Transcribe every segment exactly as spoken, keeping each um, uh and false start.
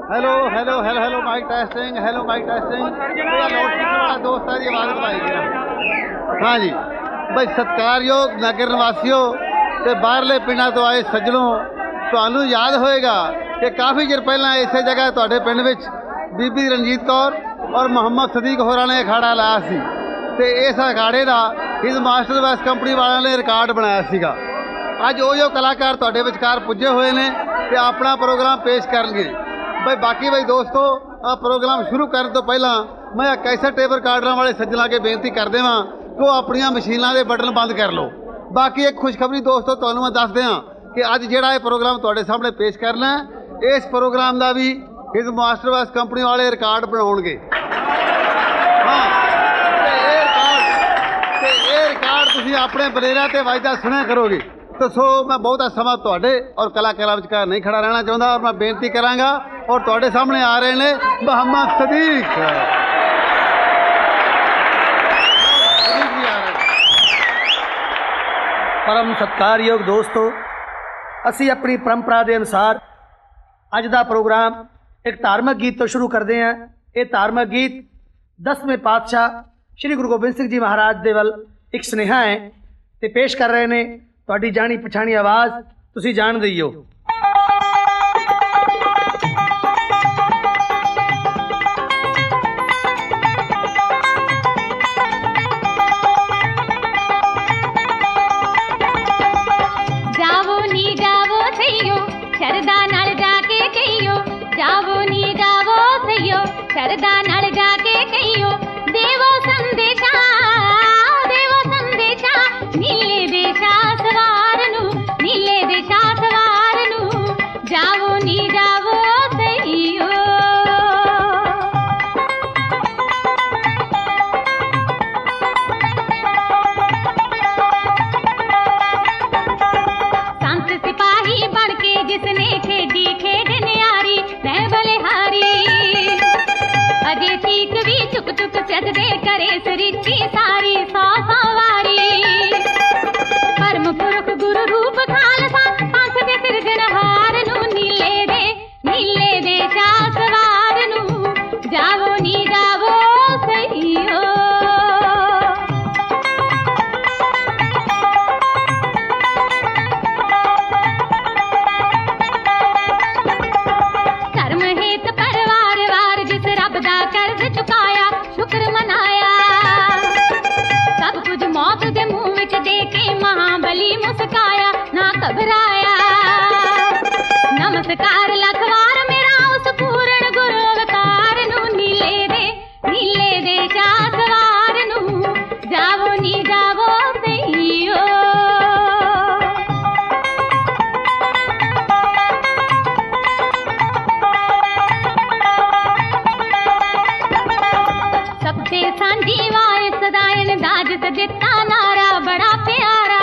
Hello hello hello hello mic testing hello mic testing loud speaker वाला दोस्त है जी आवाज़ बताई गया हाँ जी भाई सत्कारयोग नगर निवासियों ते बाहरले पिंडां तो आए सज्जनों तुहानू याद होएगा कि काफ़ी चिर पहला इस जगह तुहाडे पिंड विच बीबी रणजीत कौर और मोहम्मद सदीक होरां ने अखाड़ा लाया सी ते इस अखाड़े का हिज मास्टर वैस कंपनी वालों ने रिकॉर्ड बनाया सीगा। अज वो जो कलाकार तुहाडे विचकार पुजे हुए ने ते अपना प्रोग्राम पेश करनगे। भाई बाकी भाई दोस्तों आ प्रोग्राम शुरू करने तो पहला मैं कैसेट टेप रिकॉर्डर वाले सज्जना के बेनती कर देवां कि वो अपनियां मशीनां दे बटन बंद कर लो। बाकी एक खुशखबरी दोस्तों तुहानूं मैं दस दियां कि अज जिहड़ा ये प्रोग्राम तुहाडे सामने पेश करना है इस प्रोग्राम का भी हिज मास्टर वैस कंपनी वाले रिकॉर्ड बनाउणगे। हाँ ते ये रिकॉर्ड ते ये रिकॉर्ड तुसीं अपने बलेरा ते वाजदा सुणिया करोगे। तो सो मैं बहुता समा तुहाडे और कलाकारां विचकार नहीं खड़ा रहना चाहुंदा और मैं बेनती करांगा और तुहाडे सामने आ रहे ने मोहम्मद सदीक। परम सत्कारयोग दोस्तों असी अपनी परंपरा के अनुसार अज का प्रोग्राम एक धार्मिक गीत तो शुरू करते हैं। ये धार्मिक गीत दसवें पातशाह श्री गुरु गोबिंद सिंह जी महाराज दे वल एक स्नेहा है ते पेश कर रहे ने तुहाडी जानी पछाणी आवाज़ तुसी जान दईओ। जावो नी जावो सैयो शरदा नाल जाके कहियो जावो नी जावो सैयो शरदा नाल जाके कहियो देवो संदेशा देवो संदेशा नीले देशा सवारनु नीले देशा सवारनु जावो नी जावो सैयो। संत सिपाही बन के जिसने खेडी खेड न्यारी मैं बलिहारी अजे ठीक भी चुक चुक सजदे करे सृष्टि सारी सौ सवारी परम पुरख गुरु रूप खालसा पंथ दे सिरजनहार नू नीले दे नीले दे शा सवार नू जावो नी जावो सैयो। कर्म हेत परवार वार जिस रब दा कर्ज चुकाया शुक्र मनाया सब कुछ मौत दे मुंह विच दे के महाबली मुस्काया ना घबराया नमस्कार लख वार मेरा उस पूर्ण गुरु अवतार नू नीले दे नीले दे शा सवार नू जावो नी जावो सैयो। सबसे सांझी वाय सदायन दाज सदिता नारा बड़ा प्यारा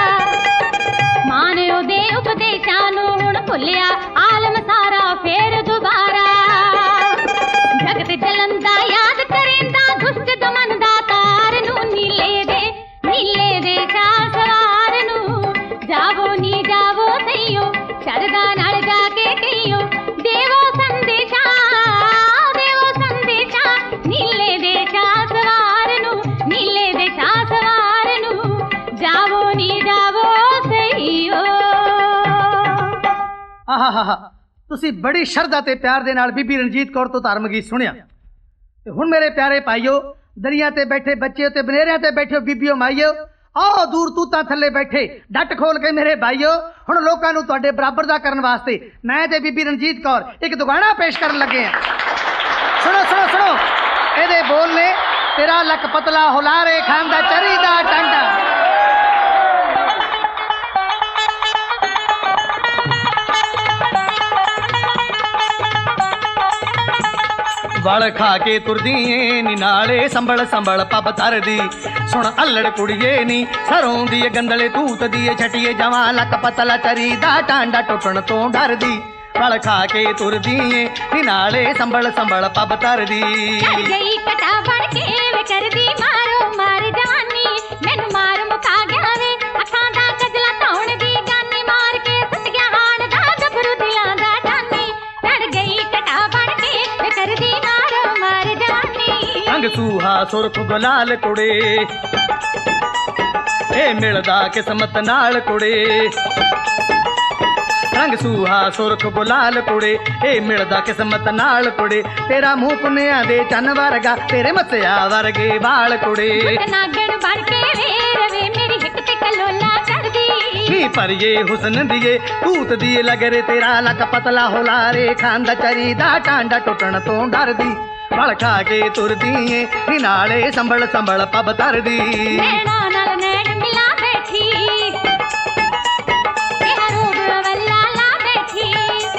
मानियो दे उपदेशा नू हुण भुलिया आलम सारा फेर दुबारा जगत जलंदा याद करेंदा दुष्ट दमन दा तार नू नीले दे नीले दे शा सवार नू जावो नी जावो सैयो शरदा नाल जाके कहियो देवो संदेशा देवो संदेशा नीले दे शा सवार नू नीले दे शा सवार नू जावो नी जावो सैयो। आहा हा हा तुसी बड़ी शरधा ते प्यार दे नाल बीबी रणजीत कौर तो धार्मिक गीत सुनिया ते हुण मेरे प्यारे भाईओ दरिया ते बैठे बच्चे ते बनेरिया ते बैठे बीबीओ माईओ आओ दूर तूतां थल्ले बैठे डट खोल के मेरे भाईओ हुण लोकां नूं तुहाडे बराबर दा करन वास्ते मैं ते बीबी रणजीत कौर एक दुगाना पेश करन लगे हैं। सुनो सुनो सुनो एदे बोल ने तेरा लक पतला हुलारे खांदा चरी दा टांडा वल खा के तुरदी नी नाले संभल संभल पब तरदी सुन अल्लड़ कुड़िए नी सरों दी गंदले तूत दी छटिए जवां लक पतला चरी दा टांडा टुटण तो डरदी वल खा के तुरदी नी नाले संभल संभल पब तरदी चढ़ गई कटा बन के वे करदी मारो मार जवानी मैनू मार मुका गया वे अखां दा कजला धौण दी गानी मार के सट गया हाण दा गभरू दिलां दा ठानी चढ़ गई कटा ਸੁਰਖ ਗੁਲਾਲ ਕੁੜੇ ਇਹ ਮਿਲਦਾ ਕਿਸਮਤ ਨਾਲ ਕੁੜੇ ਰੰਗ ਸੂਹਾ ਸੁਰਖ ਗੁਲਾਲ ਕੁੜੇ ਇਹ ਮਿਲਦਾ ਕਿਸਮਤ ਨਾਲ ਕੁੜੇ ਤੇਰਾ ਮੂੰਹ ਪੁੰਨਿਆਂ ਦੇ ਚੰਨ ਵਰਗਾ ਤੇਰੇ ਮੱਸਿਆ ਵਰਗੇ ਵਾਲ ਕੁੜੇ ਨਾਗਣ ਬਣ ਕੇ ਵੇ ਰਵੇ ਮੇਰੀ ਹਿੱਕ ਤੇ ਕਲੋਲਾ ਕਰਦੀ ਨੀ ਪਰਿਏ ਹੁਸਨ ਦੀਏ ਭੂਤ ਦੀ ਲਗਰੇ ਤੇਰਾ ਲੱਕ ਪਤਲਾ ਹੁਲਾਰੇ ਖਾਂਦਾ ਚਰੀ ਦਾ ਟਾਂਡਾ ਟੁੱਟਣ ਤੋਂ ਡਰਦੀ ਵਲ ਖਾ ਕੇ ਤੁਰਦੀ ਏ ਨੀ ਨਾਲੇ ਸੰਭਲ ਸੰਭਲ ਪਬ ਤਰਦੀ ਨੈਣਾ ਨਾਲ ਨੈਣ ਮਿਲਾ ਬੈਠੀ ਇਹ ਰੂਪ ਵੱਲਾ ਲਾ ਬੈਠੀ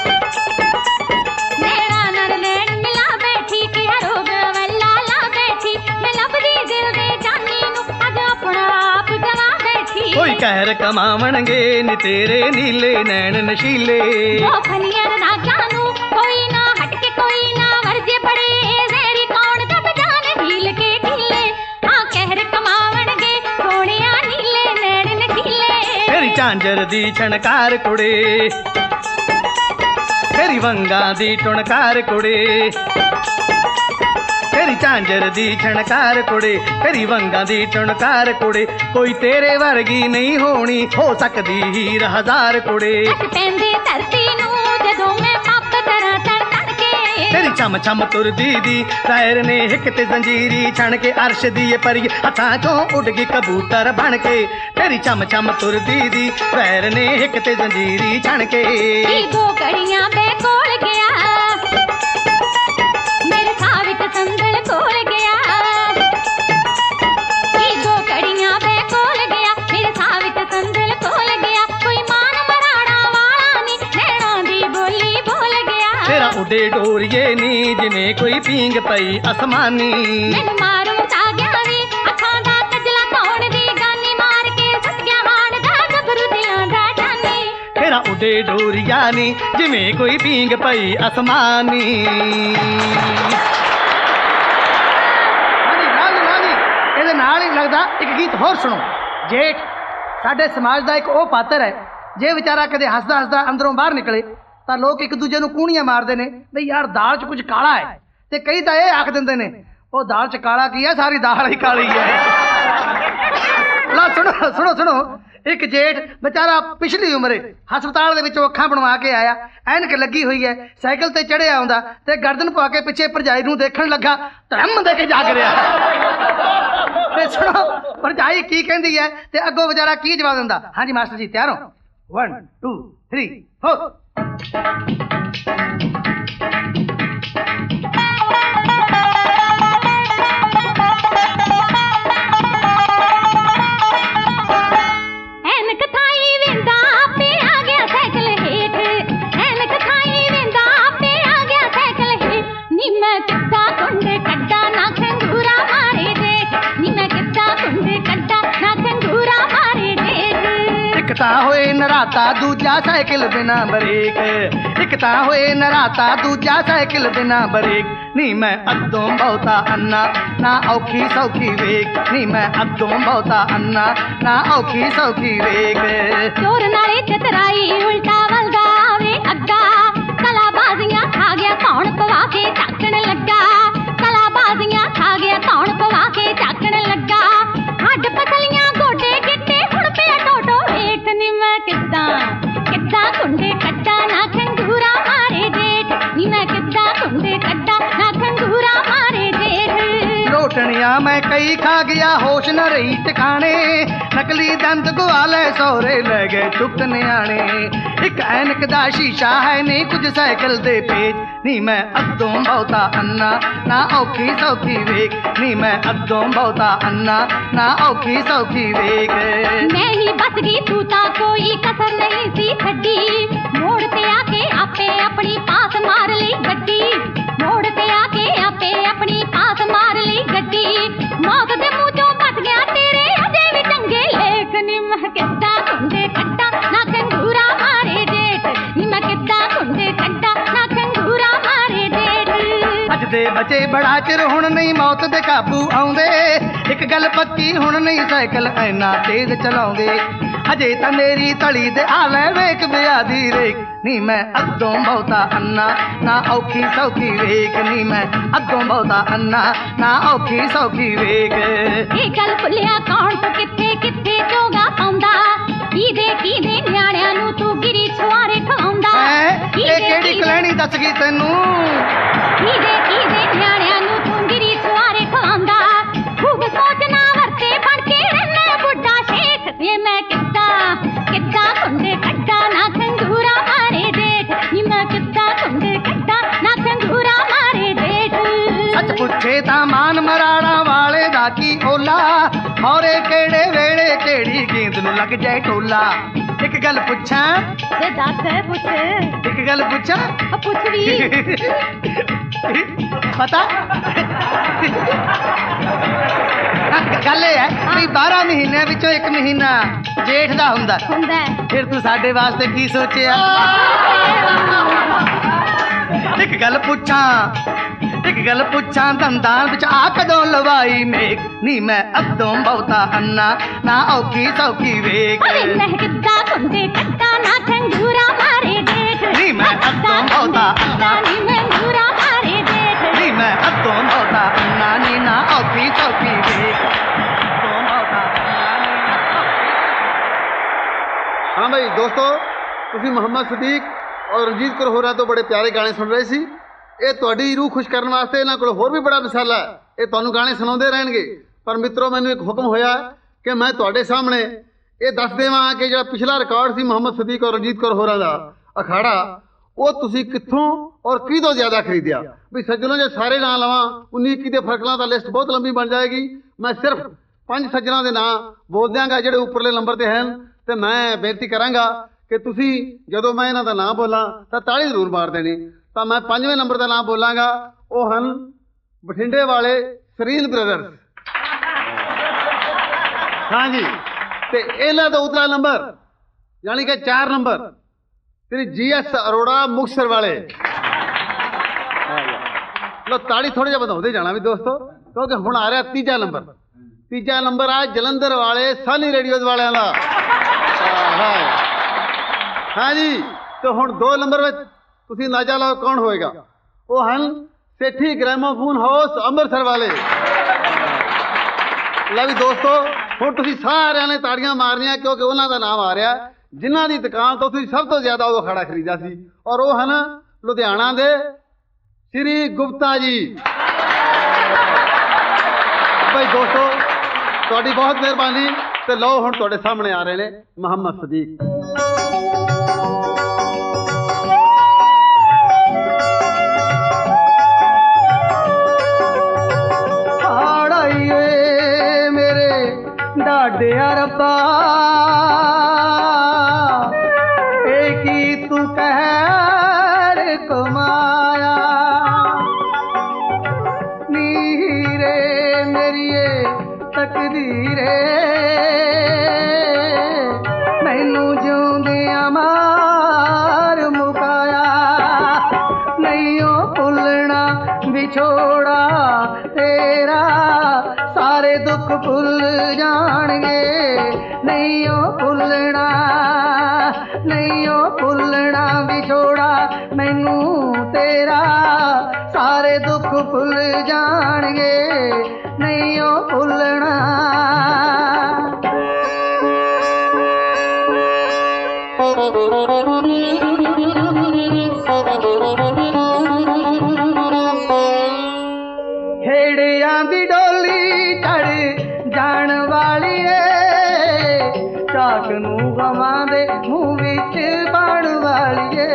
ਨੈਣਾ ਨਾਲ ਨੈਣ ਮਿਲਾ ਬੈਠੀ ਕਿ ਰੂਪ ਵੱਲਾ ਲਾ ਬੈਠੀ ਮੈਂ ਲੱਭਦੀ ਦਿਲ ਦੇ ਜਾਨੀ ਨੂੰ ਅੱਜ ਆਪਣਾ ਆਪ ਗਵਾ ਬੈਠੀ ਕੋਈ ਕਹਿਰ ਕਮਾਵਣਗੇ ਨੀ ਤੇਰੇ ਨੀਲੇ ਨੈਣ ਨਸ਼ੀਲੇ ਉਹ ਫਨੀਆਂ ਰਾਗਾਂ ਨੂੰ ਕੋਈ ਨਾ ਹਟ ਕੇ ਕੋਈ ਨਾ ਵਰਜੇ ਬੜੇ ਜ਼ਹਿਰੀ ਕੌਣ ਜਬ ਜਾਣ ਢੀਲ ਕੇ ਢੀਲੇ ਹਾਂ ਕਹਿਰ ਕਮਾਵਣਗੇ ਸੋਹਣਿਆ ਨੀਲੇ ਨੈਣ ਨਸ਼ੀਲੇ ਤੇਰੀ ਝਾਂਜਰ ਦੀ ਛਣਕਾਰ ਕੁੜੇ ਤੇਰੀ ਵੰਗਾਂ ਦੀ ਟੁਣਕਾਰ ਕੁੜੇ ਤੇਰੀ ਝਾਂਜਰ ਦੀ ਛਣਕਾਰ ਕੁੜੇ ਤੇਰੀ ਵੰਗਾਂ ਦੀ ਟੁਣਕਾਰ ਕੁੜੇ ਕੋਈ ਤੇਰੇ ਵਰਗੀ ਨਹੀਂ ਹੋਣੀ ਹੋ ਸਕਦੀ ਹੀਰ ਹਜ਼ਾਰ ਕੁੜੇ ਅੱਖ ਪੈਂਦੀ ਧਰਤੀ ਨੂੰ ਜਦੋਂ ਮੈਂ ਪੱਪ ਕਰਾਂ ਤੜ ਤੜ ਕੇ ਤੇਰੀ ਚਮ ਚਮ ਤੁਰਦੀ ਦੀ ਪੈਰ ਨੇ ਹਿੱਕ ਤੇ ਜ਼ੰਜੀਰੀ ਛਣ ਕੇ ਅਰਸ਼ ਦੀ ਇਹ ਪਰੀ ਹੱਥਾਂ ਚੋਂ ਉੱਡ ਗਈ ਕਬੂਤਰ ਬਣ ਕੇ ਤੇਰੀ ਚਮ ਚਮ ਤੁਰਦੀ ਦੀ ਪੈਰ ਨੇ ਹਿੱਕ ਤੇ ਜ਼ੰਜੀਰੀ ਛਣ ਕੇ ਕੀ ਦੋ ਕੜੀਆਂ ਬੇ ਕੋਲ ਗਿਆ ਮੇਰੇ ਸਾਹ ਵਿੱਚ ਸੰਦਲ ਕੋਲ ਗਿਆ ਕੀ ਦੋ ਕੜੀਆਂ ਬੇ ਕੋਲ ਗਿਆ ਮੇਰੇ ਸਾਹ ਵਿੱਚ ਸੰਦਲ ਕੋਲ ਗਿਆ ਕੋਈ ਮਾਨ ਮਰਾੜਾ ਵਾਲਾ ਨੀ ਨੈਣਾਂ ਦੀ ਬੋਲੀ ਬੋਲ ਗਿਆ ਤੇਰਾ ਉੱਡੇ ਡੋਰੀਏ ਨੀ ਜਿਵੇਂ ਕੋਈ ਪੀਂਗ ਪਈ ਅਸਮਾਨੀ ਮੈਨੂੰ ਮਾਰੂ ਤਾਂ ਗਿਆ ਵੇ ਅੱਖਾਂ ਦਾ ਕਜਲਾ ਕੌਣ ਦੀ ਗਾਨੀ ਮਾਰ ਕੇ ਸੁੱਟ ਗਿਆ ਹਾਣ ਦਾ ਗੱਭਰੂ ਦਿਲਾਂ ਦਾ ਜਾਨੀ ਤੇਰਾ ਉੱਡੇ ਡੋਰੀਆ ਨੀ ਜਿਵੇਂ ਕੋਈ ਪੀਂਗ ਪਈ ਅਸਮਾਨੀ ਹਾਂਜੀ ਨਾਲ ਦੀ ਨਾਲ ਹੀ ਇਹਦੇ ਨਾਲ ਹੀ ਲੱਗਦਾ ਇੱਕ ਗੀਤ ਹੋਰ ਸੁਣੋ ਜੇਠ ਸਾਡੇ ਸਮਾਜ ਦਾ ਇੱਕ ਉਹ ਪਾਤਰ ਹੈ ਜੇ ਵਿਚਾਰਾ ਕਦੇ ਹੱਸਦਾ ਹੱਸਦਾ ਅੰਦਰੋਂ ਬਾਹਰ ਨਿਕਲੇ ਤਾਂ ਲੋਕ ਇੱਕ ਦੂਜੇ ਨੂੰ ਕੂਣੀਆਂ ਮਾਰਦੇ ਨੇ ਬਈ ਯਾਰ ਦਾਲ 'ਚ ਕੁਝ ਕਾਲਾ ਹੈ ਤੇ ਕਈ ਤਾਂ ਇਹ ਆਖ ਦਿੰਦੇ ਨੇ ਉਹ ਦਾਲ 'ਚ ਕਾਲਾ ਕੀ ਹੈ ਸਾਰੀ ਦਾਲ ਹੀ ਕਾਲੀ ਹੈ ਲਾ ਸੁਣੋ ਸੁਣੋ ਸੁਣੋ ਇੱਕ ਜੇਠ ਵਿਚਾਰਾ ਪਿਛਲੀ ਉਮਰੇ ਹਸਪਤਾਲ ਦੇ ਵਿੱਚੋਂ ਅੱਖਾਂ ਬਣਵਾ ਕੇ ਆਇਆ ਐਨਕ ਲੱਗੀ ਹੋਈ ਹੈ ਸਾਈਕਲ ਤੇ ਚੜਿਆ ਆਉਂਦਾ ਤੇ ਗਰਦਨ ਪਾ ਕੇ ਪਿੱਛੇ ਭਰਜਾਈ ਨੂੰ ਦੇਖਣ ਲੱਗਾ ਧਰਮ ਦੇ ਕੇ ਜਾਗ ਰਿਹਾ ਤੇ ਸੁਣੋ ਭਰਜਾਈ ਕੀ ਕਹਿੰਦੀ ਹੈ ਤੇ ਅੱਗੋਂ ਵਿਚਾਰਾ ਕੀ ਜਵਾਬ ਦਿੰਦਾ ਹਾਂਜੀ ਮਾਸਟਰ ਜੀ ਤਿਆਰ ਹੋ ਵਨ ਟੂ ਥ੍ਰੀ ਫੋਰ ਐਨਕ ਥਾਈ ਵਿੰਦਾ ਆਪੇ ਆ ਗਿਆ ਸਾਈਕਲ ਹੇਠ ਐਨਕ ਥਾਈ ਵਿੰਦਾ ਆਪੇ ਆ ਗਿਆ ਸਾਈਕਲ ਹੇਠ ਨੀ ਮੈਂ ਕਿੱਦਾਂ ਕੁੰਡੇ ਕੱਢਾ ਨਾ ਖੰਗੂਰਾ ਮਾਰੇ ਦੇਖ ਨੀ ਮੈਂ ਕਿੱਦਾਂ ਕੁੰਡੇ ਕੱਢਾ ਨਾ ਖੰਗੂਰਾ ਮਾਰੇ ਦੇਖ ਇੱਕ ਤਾਂ ਹੋਏ ਨਰਾਤਾ ਦੂਜਾ ਸਾਈਕਲ ਬਿਨਾ ਬ੍ਰੇਕ ਇੱਕ ਤਾਂ ਹੋਏ ਨਰਾਤਾ ਦੂਜਾ ਸਾਈਕਲ ਬਿਨਾ ਬ੍ਰੇਕ ਨੀ ਮੈਂ ਅੱਧੋਂ ਬਹੁਤਾ ਅੰਨਾ ਨਾ ਔਖੀ ਸੌਖੀ ਵੇਖ ਨੀ ਮੈਂ ਅੱਧੋਂ ਬਹੁਤਾ ਅੰਨਾ ਨਾ ਔਖੀ ਸੌਖੀ ਵੇਖ ਚੋਰ ਨਾਲੇ ਚਤਰਾਈ ਉਲਟਾ ਵਲਗਾ ਵੇ ਅੱਗਾ ਕਲਾ ਬਾਜ਼ੀਆਂ ਖਾ ਗਿਆ ਕੌਣ ਪਵਾ ਕੇ ਝਾਕਣ ਲੱਗਾ ਕਲਾ ਬਾਜ਼ੀਆਂ ਖਾ ਗਿਆ ਕੌਣ ਪਵਾ ਕੇ ਝਾਕਣ ਲੱਗਾ ਹੱਡ ਪਸਲੀਆਂ ਗੋਡੇ ਗਿੱਟੇ ਹੁਣ ਪਿਆ ਟੋਟੋ ਹੇਠ ਨੀ ਮੈਂ ਕਿੱਦਾਂ ਕਿੱਦਾਂ ਕੁੰਡੇ ਕੱਢਾ ਨਾ ਖੰਗੂਰਾ ਮਾਰੇ ਜੇਠ ਨੀ ਮੈਂ ਕਿੱਦਾਂ ਕੁੰਡੇ ਕੱਢਾ ਨਾ ਖੰਗੂਰਾ ਮਾਰੇ ਜੇਠ ਲੋਟਣੀਆਂ ਮੈਂ ਕਈ ਖਾ ਗਿਆ ਹੋਸ਼ ਨਾ ਰਹੀ ਟਿਕਾਣੇ ਨਕਲੀ ਦੰਦ ਗਵਾ ਲੈ ਸਹੁਰੇ ਲੈ ਗਏ ਚੁੱਕ ਨਿਆਣੇ ਇੱਕ ਐਨਕ ਦਾ ਸ਼ੀਸ਼ਾ ਹੈ ਨਹੀਂ ਕੁਝ ਸਾਈਕਲ ਦੇ ਪੇਚ ਨੀ ਮੈਂ ਅੱਧੋਂ ਬਹੁਤਾ ਅੰਨਾ ਨਾ ਔਖੀ ਸੌਖੀ ਵੇਖ ਨੀ ਮੈਂ ਅੱਧੋਂ ਬਹੁਤਾ ਅੰਨਾ ਨਾ ਔਖੀ ਸੌਖੀ ਵੇਖ ਮੈਂ ਹੀ ਬਚ ਗਈ ਤੂੰ ਤਾਂ ਕੋਈ ਕਸਰ ਨਹੀਂ ਸੀ ਛੱਡੀ ਮੋੜ ਤੇ ਆ ਕੇ ਆਪੇ ਆਪਣੀ ਪਾਸ ਮਾਰ ਲਈ ਗੱਡੀ ਮੋੜ ਤੇ ਆ ਕੇ ਆਪੇ ਆਪਣੀ ਪਾਸ ਮਾਰ ਲਈ ਗੱਡੀ ਮੌਤ ਦੇ ਮੂੰਹ ਚੋਂ ਬਚ ਗਿਆ ਤੇਰੇ ਅਜੇ ਵੀ ਚੰਗੇ ਲੇਖ ਨੀ ਮੈਂ ਕਿੱਦਾਂ ਕੁੰਡੇ ਕੱਢਾ ਨਾ ਖੰਗੂਰਾ ਮਾਰੇ ਜੇਠ ਨੀ ਮੈਂ ਕਿੱਦਾਂ ਕੁੰਡੇ ਕੱਢਾ ਨਾ ਖੰਗੂਰਾ ਮਾਰੇ ਜੇਠ ਅੱਜ ਦੇ ਬਚੇ ਬੜਾ ਚਿਰ ਹੁਣ ਨਹੀਂ ਮੌਤ ਦੇ ਕਾਬੂ ਆਉਂਦੇ ਇੱਕ ਗੱਲ ਪੱਕੀ ਹੁਣ ਨਹੀਂ ਸਾਈਕਲ ਐਨਾ ਤੇਜ਼ ਚਲਾਉਂਦੇ ਅਜੇ ਤਾਂ ਮੇਰੀ ਤਲੀ ਦੇ ਆ ਲੈ ਵੇਖ ਵਿਆਹ ਦੀ ਰੇਖ ਨੀ ਮੈਂ ਅੱਧੋਂ ਬਹੁਤਾ ਅੰਨਾ ਨਾ ਔਖੀ ਸੌਖੀ ਵੇਖ ਨੀ ਮੈਂ ਅੱਧੋਂ ਬਹੁਤਾ ਅੰਨਾ ਨਾ ਔਖੀ ਸੌਖੀ ਵੇਖ ਇਹ ਗੱਲ ਭੁੱਲਿਆ ਕੌਣ ਤੂੰ ਕਿੱਥੇ ਕਿੱਥੇ ਚੋਗਾ ਪਾਉਂਦਾ ਕੀਦੇ ਕੀਦੇ ਨਿਆਣਿਆਂ ਨੂੰ ਤੂੰ ਗਿਰੀ ਛੁਆਰੇ ਖਵਾਉਂਦਾ ਇਹ ਕਿਹੜੀ ਕਲੈਣੀ ਦੱਸ ਗਈ ਤੈਨੂੰ ਕੀਦੇ ਕੀਦੇ ਨਿਆਣਿਆਂ ਨੂੰ ਤੂੰ ਗਿਰੀ ਛੁਆਰੇ ਖਵਾਉਂਦਾ ਖੂਬ ਸੋਚਣਾ ਵਰਤੇ ਬਣ ਕੇ ਰਹਿਣਾ ਬੁੱਢਾ ਸ਼ੇਖ ਤੇ ਮੈਂ ਕਿੱਦਾਂ ਕਿੱਦਾਂ ਖੁੰਡੇ ਕੱਢਾ ਨਾ ਖੰਗੂਰਾ ਮਾਰੇ ਦੇਖ ਨੀ ਮੈਂ ਕਿੱਦਾਂ ਖੁੰਡੇ ਕੱਢਾ ਨਾ ਖੰਗੂਰਾ ਮਾਰੇ ਦੇਖ ਸੱਚ ਪੁੱਛੇ ਤਾਂ ਮਾਨ ਮਰਾੜਾ ਵਾਲੇ ਦਾ ਕੀ ਓਲਾ ਹੌਰੇ ਕਿਹੜੇ ਵੇਲੇ ਕਿਹੜੀ ਗੇਂਦ ਨੂੰ ਲੱਗ ਜਾਏ ਟੋਲਾ ਇੱਕ ਗੱਲ ਪੁੱਛਾਂ ਤੇ ਦੱਸ ਪੁੱਛ ਇੱਕ ਗੱਲ ਪੁੱਛਾਂ ਆ ਪੁੱਛ ਵੀ ਪਤਾ ਗੱਲ ਇਹ ਹੈ ਵੀ ਬਾਰਾਂ ਮਹੀਨਿਆਂ ਵਿੱਚੋਂ ਇੱਕ ਮਹੀਨਾ ਜੇਠ ਦਾ ਹੁੰਦਾ ਹੁੰਦਾ ਹੈ। ਫਿਰ ਤੂੰ ਸਾਡੇ ਵਾਸਤੇ ਕੀ ਸੋਚਿਆ ਇੱਕ ਗੱਲ ਪੁੱਛਾਂ ਇੱਕ ਗੱਲ ਪੁੱਛਾਂ ਦੰਦਾਂ ਵਿੱਚ ਆ ਕਦੋਂ ਲਵਾਈ ਮੇਕ ਨੀ ਮੈਂ ਅੱਧੋਂ ਬਹੁਤਾ ਅੰਨਾ ਨਾ ਔਖੀ ਸੌਖੀ ਵੇਖ ਅਰੇ ਮੈਂ ਕਿੱਦਾਂ ਖੁੰਡੇ ਕੱਢਾ ਨਾ ਖੰਗੂਰਾ ਮਾਰੇ ਦੇਖ ਨੀ ਮੈਂ ਅੱਧੋਂ ਬਹੁਤਾ ਅੰਨਾ ਨੀ ਮੈਂ ਖੰਗੂਰਾ ਮਾਰੇ ਦੇਖ ਨੀ ਮੈਂ ਅੱਧੋਂ ਬਹੁਤਾ ਅੰਨਾ ਨੀ ਨਾ ਔਖੀ ਸੌਖੀ ਵੇਖ ਅੱਧੋਂ ਬਹੁਤਾ ਅੰਨਾ ਨੀ ਨਾ ਔਖੀ हाँ भाई दोस्तों ਤੁਸੀਂ ਮੁਹੰਮਦ ਸਦੀਕ ਔਰ ਰਣਜੀਤ ਕੌਰ ਹੋਰਾਂ ਤੋਂ ਬੜੇ ਪਿਆਰੇ ਗਾਣੇ ਸੁਣ ਰਹੇ ਸੀ ਇਹ ਤੁਹਾਡੀ ਰੂਹ ਖੁਸ਼ ਕਰਨ ਵਾਸਤੇ ਇਹਨਾਂ ਕੋਲ ਹੋਰ ਵੀ ਬੜਾ ਮਸਾਲਾ ਹੈ ਇਹ ਤੁਹਾਨੂੰ ਗਾਣੇ ਸੁਣਾਉਂਦੇ ਰਹਿਣਗੇ ਪਰ ਮਿੱਤਰੋ ਮੈਨੂੰ ਇੱਕ ਹੁਕਮ ਹੋਇਆ ਕਿ ਮੈਂ ਤੁਹਾਡੇ ਸਾਹਮਣੇ ਇਹ ਦੱਸ ਦੇਵਾਂ ਕਿ ਜਿਹੜਾ ਪਿਛਲਾ ਰਿਕਾਰਡ ਸੀ ਮੁਹੰਮਦ ਸਦੀਕ ਔਰ ਰਣਜੀਤ ਕੌਰ ਹੋਰਾਂ ਦਾ ਅਖਾੜਾ ਉਹ ਤੁਸੀਂ ਕਿੱਥੋਂ ਔਰ ਕਿਹਦੋਂ ਜ਼ਿਆਦਾ ਖਰੀਦਿਆ ਵੀ ਸੱਜਣੋ ਜੇ ਸਾਰੇ ਨਾਂ ਲਵਾਂ ਉੱਨੀ ਇੱਕੀ ਦੇ ਫਰਕਲਾਂ ਦਾ ਲਿਸਟ ਬਹੁਤ ਲੰਬੀ ਬਣ ਜਾਏਗੀ ਮੈਂ ਸਿਰਫ ਪੰਜ ਸੱਜਣਾਂ ਦੇ ਨਾਂ ਬੋਲ ਦਿਆਂਗਾ ਜਿਹੜੇ ਉੱਪਰਲੇ ਨੰਬਰ ਤੇ ਹਨ ਤੇ ਮੈਂ ਬੇਨਤੀ ਕਰਾਂਗਾ ਕਿ ਤੁਸੀਂ ਜਦੋਂ ਮੈਂ ਇਹਨਾਂ ਦਾ ਨਾਮ ਬੋਲਾਂ ਤਾਂ ਤਾੜੀ ਜ਼ਰੂਰ ਮਾਰ ਦੇਣੀ ਤਾਂ ਮੈਂ ਪੰਜਵੇਂ ਨੰਬਰ ਦਾ ਨਾਮ ਬੋਲਾਂਗਾ ਉਹ ਹਨ ਬਠਿੰਡੇ ਵਾਲੇ ਸਰੀਨ ਬ੍ਰਦਰਸ ਹਾਂਜੀ ਤੇ ਇਹਨਾਂ ਦਾ ਉਤਲਾ ਨੰਬਰ ਯਾਨੀ ਕਿ ਚਾਰ ਨੰਬਰ ਤੇਰੀ ਜੀ ਐਸ ਅਰੋੜਾ ਮੁਕਤਸਰ ਵਾਲੇ ਲੋ ਤਾੜੀ ਥੋੜਾ ਜਿਹਾ ਵਧਾਉਂਦੇ ਜਾਣਾ ਵੀ ਦੋਸਤੋ ਕਿਉਂਕਿ ਹੁਣ ਆ ਰਿਹਾ ਤੀਜਾ ਨੰਬਰ ਤੀਜਾ ਨੰਬਰ ਆ ਜਲੰਧਰ ਵਾਲੇ ਸਾਨੀ ਰੇਡੀਓਜ਼ ਵਾਲਿਆਂ ਦਾ ਹਾਂਜੀ ਤੇ ਹੁਣ ਦੋ ਨੰਬਰ ਵਿੱਚ ਤੁਸੀਂ ਅੰਦਾਜ਼ਾ ਲਾਓ ਕੌਣ ਹੋਏਗਾ ਉਹ ਹਨ ਸੇਠੀ ਗ੍ਰਾਮੋਫੋਨ ਹਾਊਸ ਅੰਮ੍ਰਿਤਸਰ ਵਾਲੇ ਲੈ ਵੀ ਦੋਸਤੋ ਹੁਣ ਤੁਸੀਂ ਸਾਰਿਆਂ ਨੇ ਤਾੜੀਆਂ ਮਾਰਨੀਆਂ ਕਿਉਂਕਿ ਉਹਨਾਂ ਦਾ ਨਾਮ ਆ ਰਿਹਾ ਜਿਨ੍ਹਾਂ ਦੀ ਦੁਕਾਨ ਤੋਂ ਤੁਸੀਂ ਸਭ ਤੋਂ ਜ਼ਿਆਦਾ ਉਹ ਅਖਾੜਾ ਖਰੀਦਿਆ ਸੀ ਔਰ ਉਹ ਹਨ ਲੁਧਿਆਣਾ ਦੇ ਸ਼੍ਰੀ ਗੁਪਤਾ ਜੀ ਭਾਈ ਦੋਸਤੋ ਤੁਹਾਡੀ ਬਹੁਤ ਮਿਹਰਬਾਨੀ ਤੇ ਲਓ ਹੁਣ ਤੁਹਾਡੇ ਸਾਹਮਣੇ ਆ ਰਹੇ ਨੇ ਮੁਹੰਮਦ ਸਦੀਕ ਡਾਡਿਆ ਰੱਬਾ ਇਹ ਕੀ ਤੂੰ ਕਹਿਰ ਕਮਾਇਆ ਨੀਰੇ ਮੇਰੀਏ ਤਕਦੀਰੇ ਮੈਨੂੰ ਜਿਉਂਦਿਆਂ ਮਾਰ ਮੁਕਾਇਆ ਨਹੀਂ ਉਹ ਭੁੱਲਣਾ ਵਿਛੋੜਾ ਤੇਰਾ ਸਾਰੇ ਦੁੱਖ ਭੁੱਲ ਜਾਣਗੇ ਨਹੀਂ ਉਹ ਭੁੱਲਣਾ ਨਹੀਂ ਉਹ ਭੁੱਲਣਾ ਵਿਛੋੜਾ ਮੈਨੂੰ ਤੇਰਾ ਸਾਰੇ ਦੁੱਖ ਭੁੱਲ ਜਾਣਗੇ ਨਹੀਂ ਉਹ ਭੁੱਲਣਾ ਖੇੜਿਆਂ ਦੀ ਡੋਲੀ ਚੜ ਜਾਣ ਵਾਲੀ ਏ ਚਾਕ ਨੂੰ ਗਵਾਂ ਦੇ ਮੂੰਹ ਵਿੱਚ ਪਾਣ ਵਾਲੀ ਏ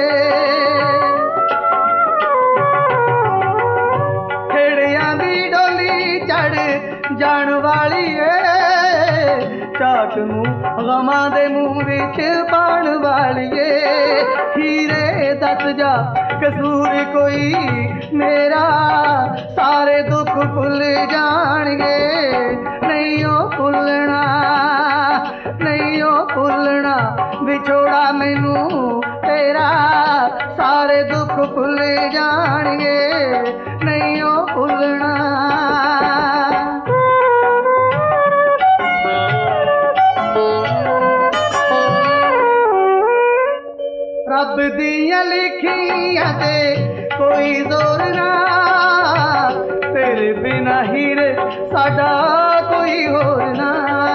ਖੇੜਿਆਂ ਦੀ ਡੋਲੀ ਚੜ ਜਾਣ ਵਾਲੀ ਏ ਚਾਕ ਨੂੰ ਗਵਾਂ ਦੇ ਮੂੰਹ ਵਿੱਚ ਪਾਣ ਵਾਲੀ ਏ ਹੀਰੇ ਦੱਸ ਜਾ ਕਸੂਰ ਕੋਈ ਮੇਰਾ ਸਾਰੇ ਦੁੱਖ ਭੁੱਲ ਜਾਣਗੇ ਨਹੀਂ ਉਹ ਭੁੱਲਣਾ ਨਹੀਂ ਉਹ ਭੁੱਲਣਾ ਵਿਛੋੜਾ ਮੈਨੂੰ ਤੇਰਾ ਸਾਰੇ ਦੁੱਖ ਭੁੱਲ ਜਾਣਗੇ ਨਹੀਂ ਉਹ ਭੁੱਲਣਾ। ਰੱਬ ਦੀਆਂ ਲਿਖੀਆਂ ਤੇ ਕੋਈ ਜ਼ੋਰ ਨਾ, ਤੇਰੇ ਬਿਨਾ ਹੀਰੇ ਸਾਡਾ ਕੋਈ ਹੋਰ ਨਾ।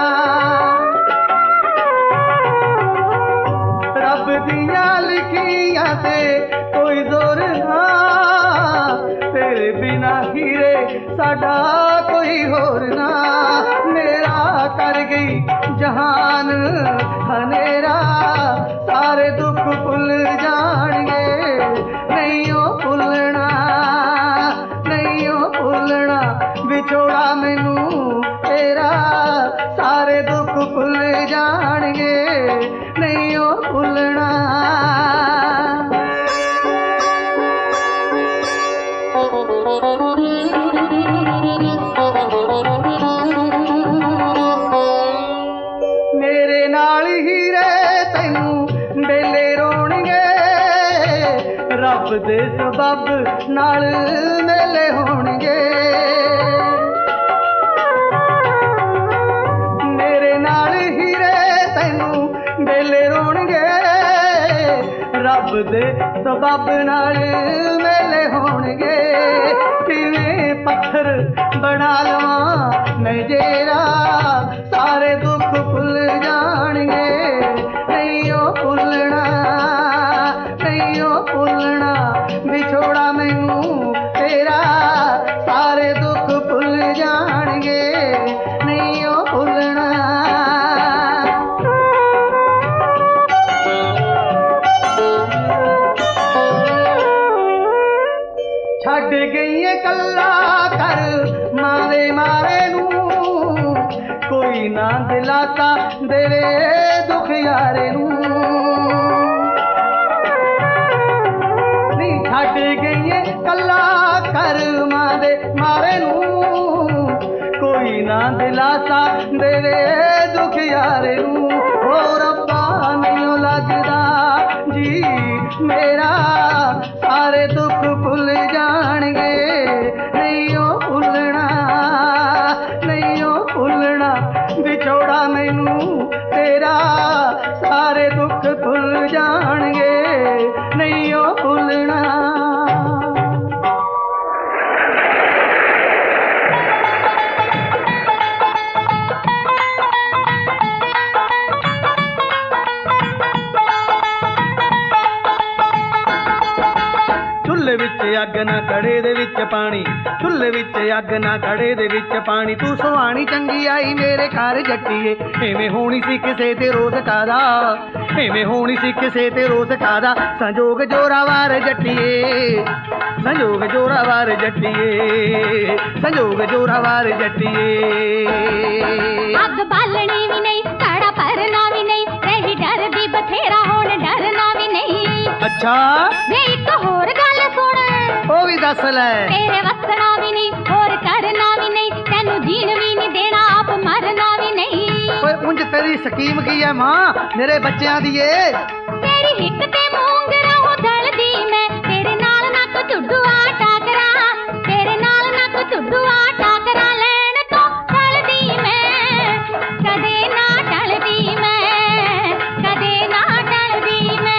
ਰੱਬ ਦੀਆਂ ਲਿਖੀਆਂ ਤੇ ਕੋਈ ਜ਼ੋਰ ਨਾ, ਤੇਰੇ ਬਿਨਾ ਹੀਰੇ ਸਾਡਾ ਕੋਈ ਹੋਰ ਨਾ। ਮੇਰਾ ਕਰ ਗਈ ਜਹਾਨ ਹਨੇਰਾ, ਸਾਰੇ ਦੁੱਖ ਭੁੱਲ ਜਾਣਗੇ, ਨਹੀਂ ਉਹ ਭੁੱਲਣਾ, ਨਹੀਂ ਉਹ ਭੁੱਲਣਾ ਵਿਛੋੜਾ ਮੈਨੂੰ ਤੇਰਾ। ਸਾਰੇ ਦੁੱਖ ਭੁੱਲ ਜਾਣਗੇ, ਨਹੀਂ ਉਹ ਭੁੱਲਣਾ। ਮੇਰੇ ਨਾਲ ਹੀਰੇ ਤੈਨੂੰ ਬੇਲੇ ਰੋਣਗੇ, ਰੱਬ ਦੇ ਸਬਬ ਨਾਲ ਮੇਲੇ ਹੋਣਗੇ। ਮੇਰੇ ਨਾਲ ਹੀਰੇ ਤੈਨੂੰ ਬੇਲੇ ਰੋਣਗੇ, ਰੱਬ ਦੇ ਸਬਬ ਨਾਲ ਮੇਲੇ ਹੋਣਗੇ। ਕਿਵੇਂ ਪੱਥਰ ਬਣਾ ਲਵਾਂ ਮੈਂ ਜੇਰਾ, ਸਾਰੇ ਦੁੱਖ ਭੁੱਲ ਜਾਣਗੇ, ਨਹੀਂ ਉਹ ਭੁੱਲਣਾ, ਨਹੀਂ ਉਹ ਭੁੱਲਣਾ ਵਿਛੋੜਾ ਮੈਨੂੰ ਤੇਰਾ। ਸਾਰੇ ਦੁੱਖ ਭੁੱਲ ਜਾਣਗੇ, ਨਹੀਂ ਉਹ ਭੁੱਲਣਾ। ਛੱਡ ਗਈਏ ਕੱਲਾ ਕਰ ਮਾਰੇ ਮਾਰੇ ਨੂੰ, ਕੋਈ ਨਾ ਦਿਲਾਸਾ ਦੇਵੇ ਦੁੱਖ ਯਾਰੇ ਨੂੰ। ਨਹੀਂ ਛੱਡ ਗਈਏ ਕੱਲਾ ਕਰ ਮਾਰੇ ਮਾਰੇ ਨੂੰ, ਕੋਈ ਨਾ ਦਿਲਾਸਾ ਦੇਵੇ ਦੁੱਖ ਯਾਰੇ ਨੂੰ। ਹੋ ਰੱਬਾ ਨਹੀਂ ਲੱਗਦਾ ਜੀ ਮੇਰਾ, ਸਾਰੇ ਦੁੱਖ ਭੁੱਲ ਜਾਣਗੇ, ਨਹੀਂ ਉਹ ਭੁੱਲਣਾ, ਨਹੀਂ ਉਹ ਭੁੱਲਣਾ ਵਿਛੋੜਾ ਮੈਨੂੰ ਤੇਰਾ। ਸਾਰੇ ਦੁੱਖ ਭੁੱਲ ਜਾਣਗੇ, ਨਹੀਂ ਉਹ ਭੁੱਲਣਾ। ਚੁੱਲ੍ਹੇ ਵਿੱਚ ਅੱਗ ਨਾ ਕੜੇ ਦੇ ਵਿੱਚ ਪਾਣੀ, ਚੁੱਲ੍ਹੇ ਵਿੱਚ ਅੱਗ ਨਾ ਕੜੇ ਦੇ ਵਿੱਚ ਪਾਣੀ। ਤੂੰ ਸੁਹਾਣੀ ਚੰਗੀ ਆਈ ਮੇਰੇ ਘਰ ਜੱਟੀਏ, ਐਵੇਂ ਹੋਣੀ ਸੀ ਕਿਸੇ ਤੇ ਰੋਜ਼ ਕਾਦਾ, ਐਵੇਂ ਹੋਣੀ ਸੀ ਕਿਸੇ ਤੇ ਰੋਜ਼ ਕਾਦਾ। ਸੰਜੋਗ ਜੋਰਾਵਾਰ ਜੱਟੀਏ, ਸੰਜੋਗ ਜੋਰਾਵਾਰ ਜੱਟੀਏ, ਸੰਜੋਗ ਜੋਰਾਵਾਰ ਜੱਟੀਏ। ਅੱਗ ਬਾਲਣੀ ਵੀ ਨਹੀਂ, ਕਾੜਾ ਭਰਨਾ ਵੀ ਨਹੀਂ, ਰਹੀ ਡਰਦੀ ਬਥੇਰਾ ਹੁਣ ਡਰਨਾ ਵੀ ਨਹੀਂ। ਅੱਛਾ ਵੇ ਇੱਕ ਹੋਰ ਗੱਲ ਸੁਣ, ਉਹ ਵੀ ਦੱਸ ਲੈ। ਤੇਰੇ ਵਸਣਾ ਵੀ ਨਹੀਂ, ਹੋਰ ਕਰਨਾ ਵੀ ਨਹੀਂ, ਤੈਨੂੰ ਜੀਣ ਵੀ ਨਹੀਂ ਦੇਣਾ, ਆਪ ਮਰਨਾ ਵੀ ਨਹੀਂ। ਓਏ ਉਂਝ ਤੇਰੀ ਸਕੀਮ ਕੀ ਹੈ ਮਾਂ ਮੇਰੇ ਬੱਚਿਆਂ ਦੀ ਏ? ਤੇਰੀ ਹਿੱਕ ਤੇ ਮੂੰਗਰਾ ਹੋ ਦਲਦੀ ਮੈਂ, ਤੇਰੇ ਨਾਲ ਨਾ ਕੋ ਝੁੱਡੂਆ ਟਾਕਰਾ, ਤੇਰੇ ਨਾਲ ਨਾ ਕੋ ਝੁੱਡੂਆ ਟਾਕਰਾ। ਲੈਣ ਤੋਂ ਟਲਦੀ ਮੈਂ, ਕਦੇ ਨਾ ਟਲਦੀ ਮੈਂ, ਕਦੇ ਨਾ ਟਲਦੀ ਮੈਂ।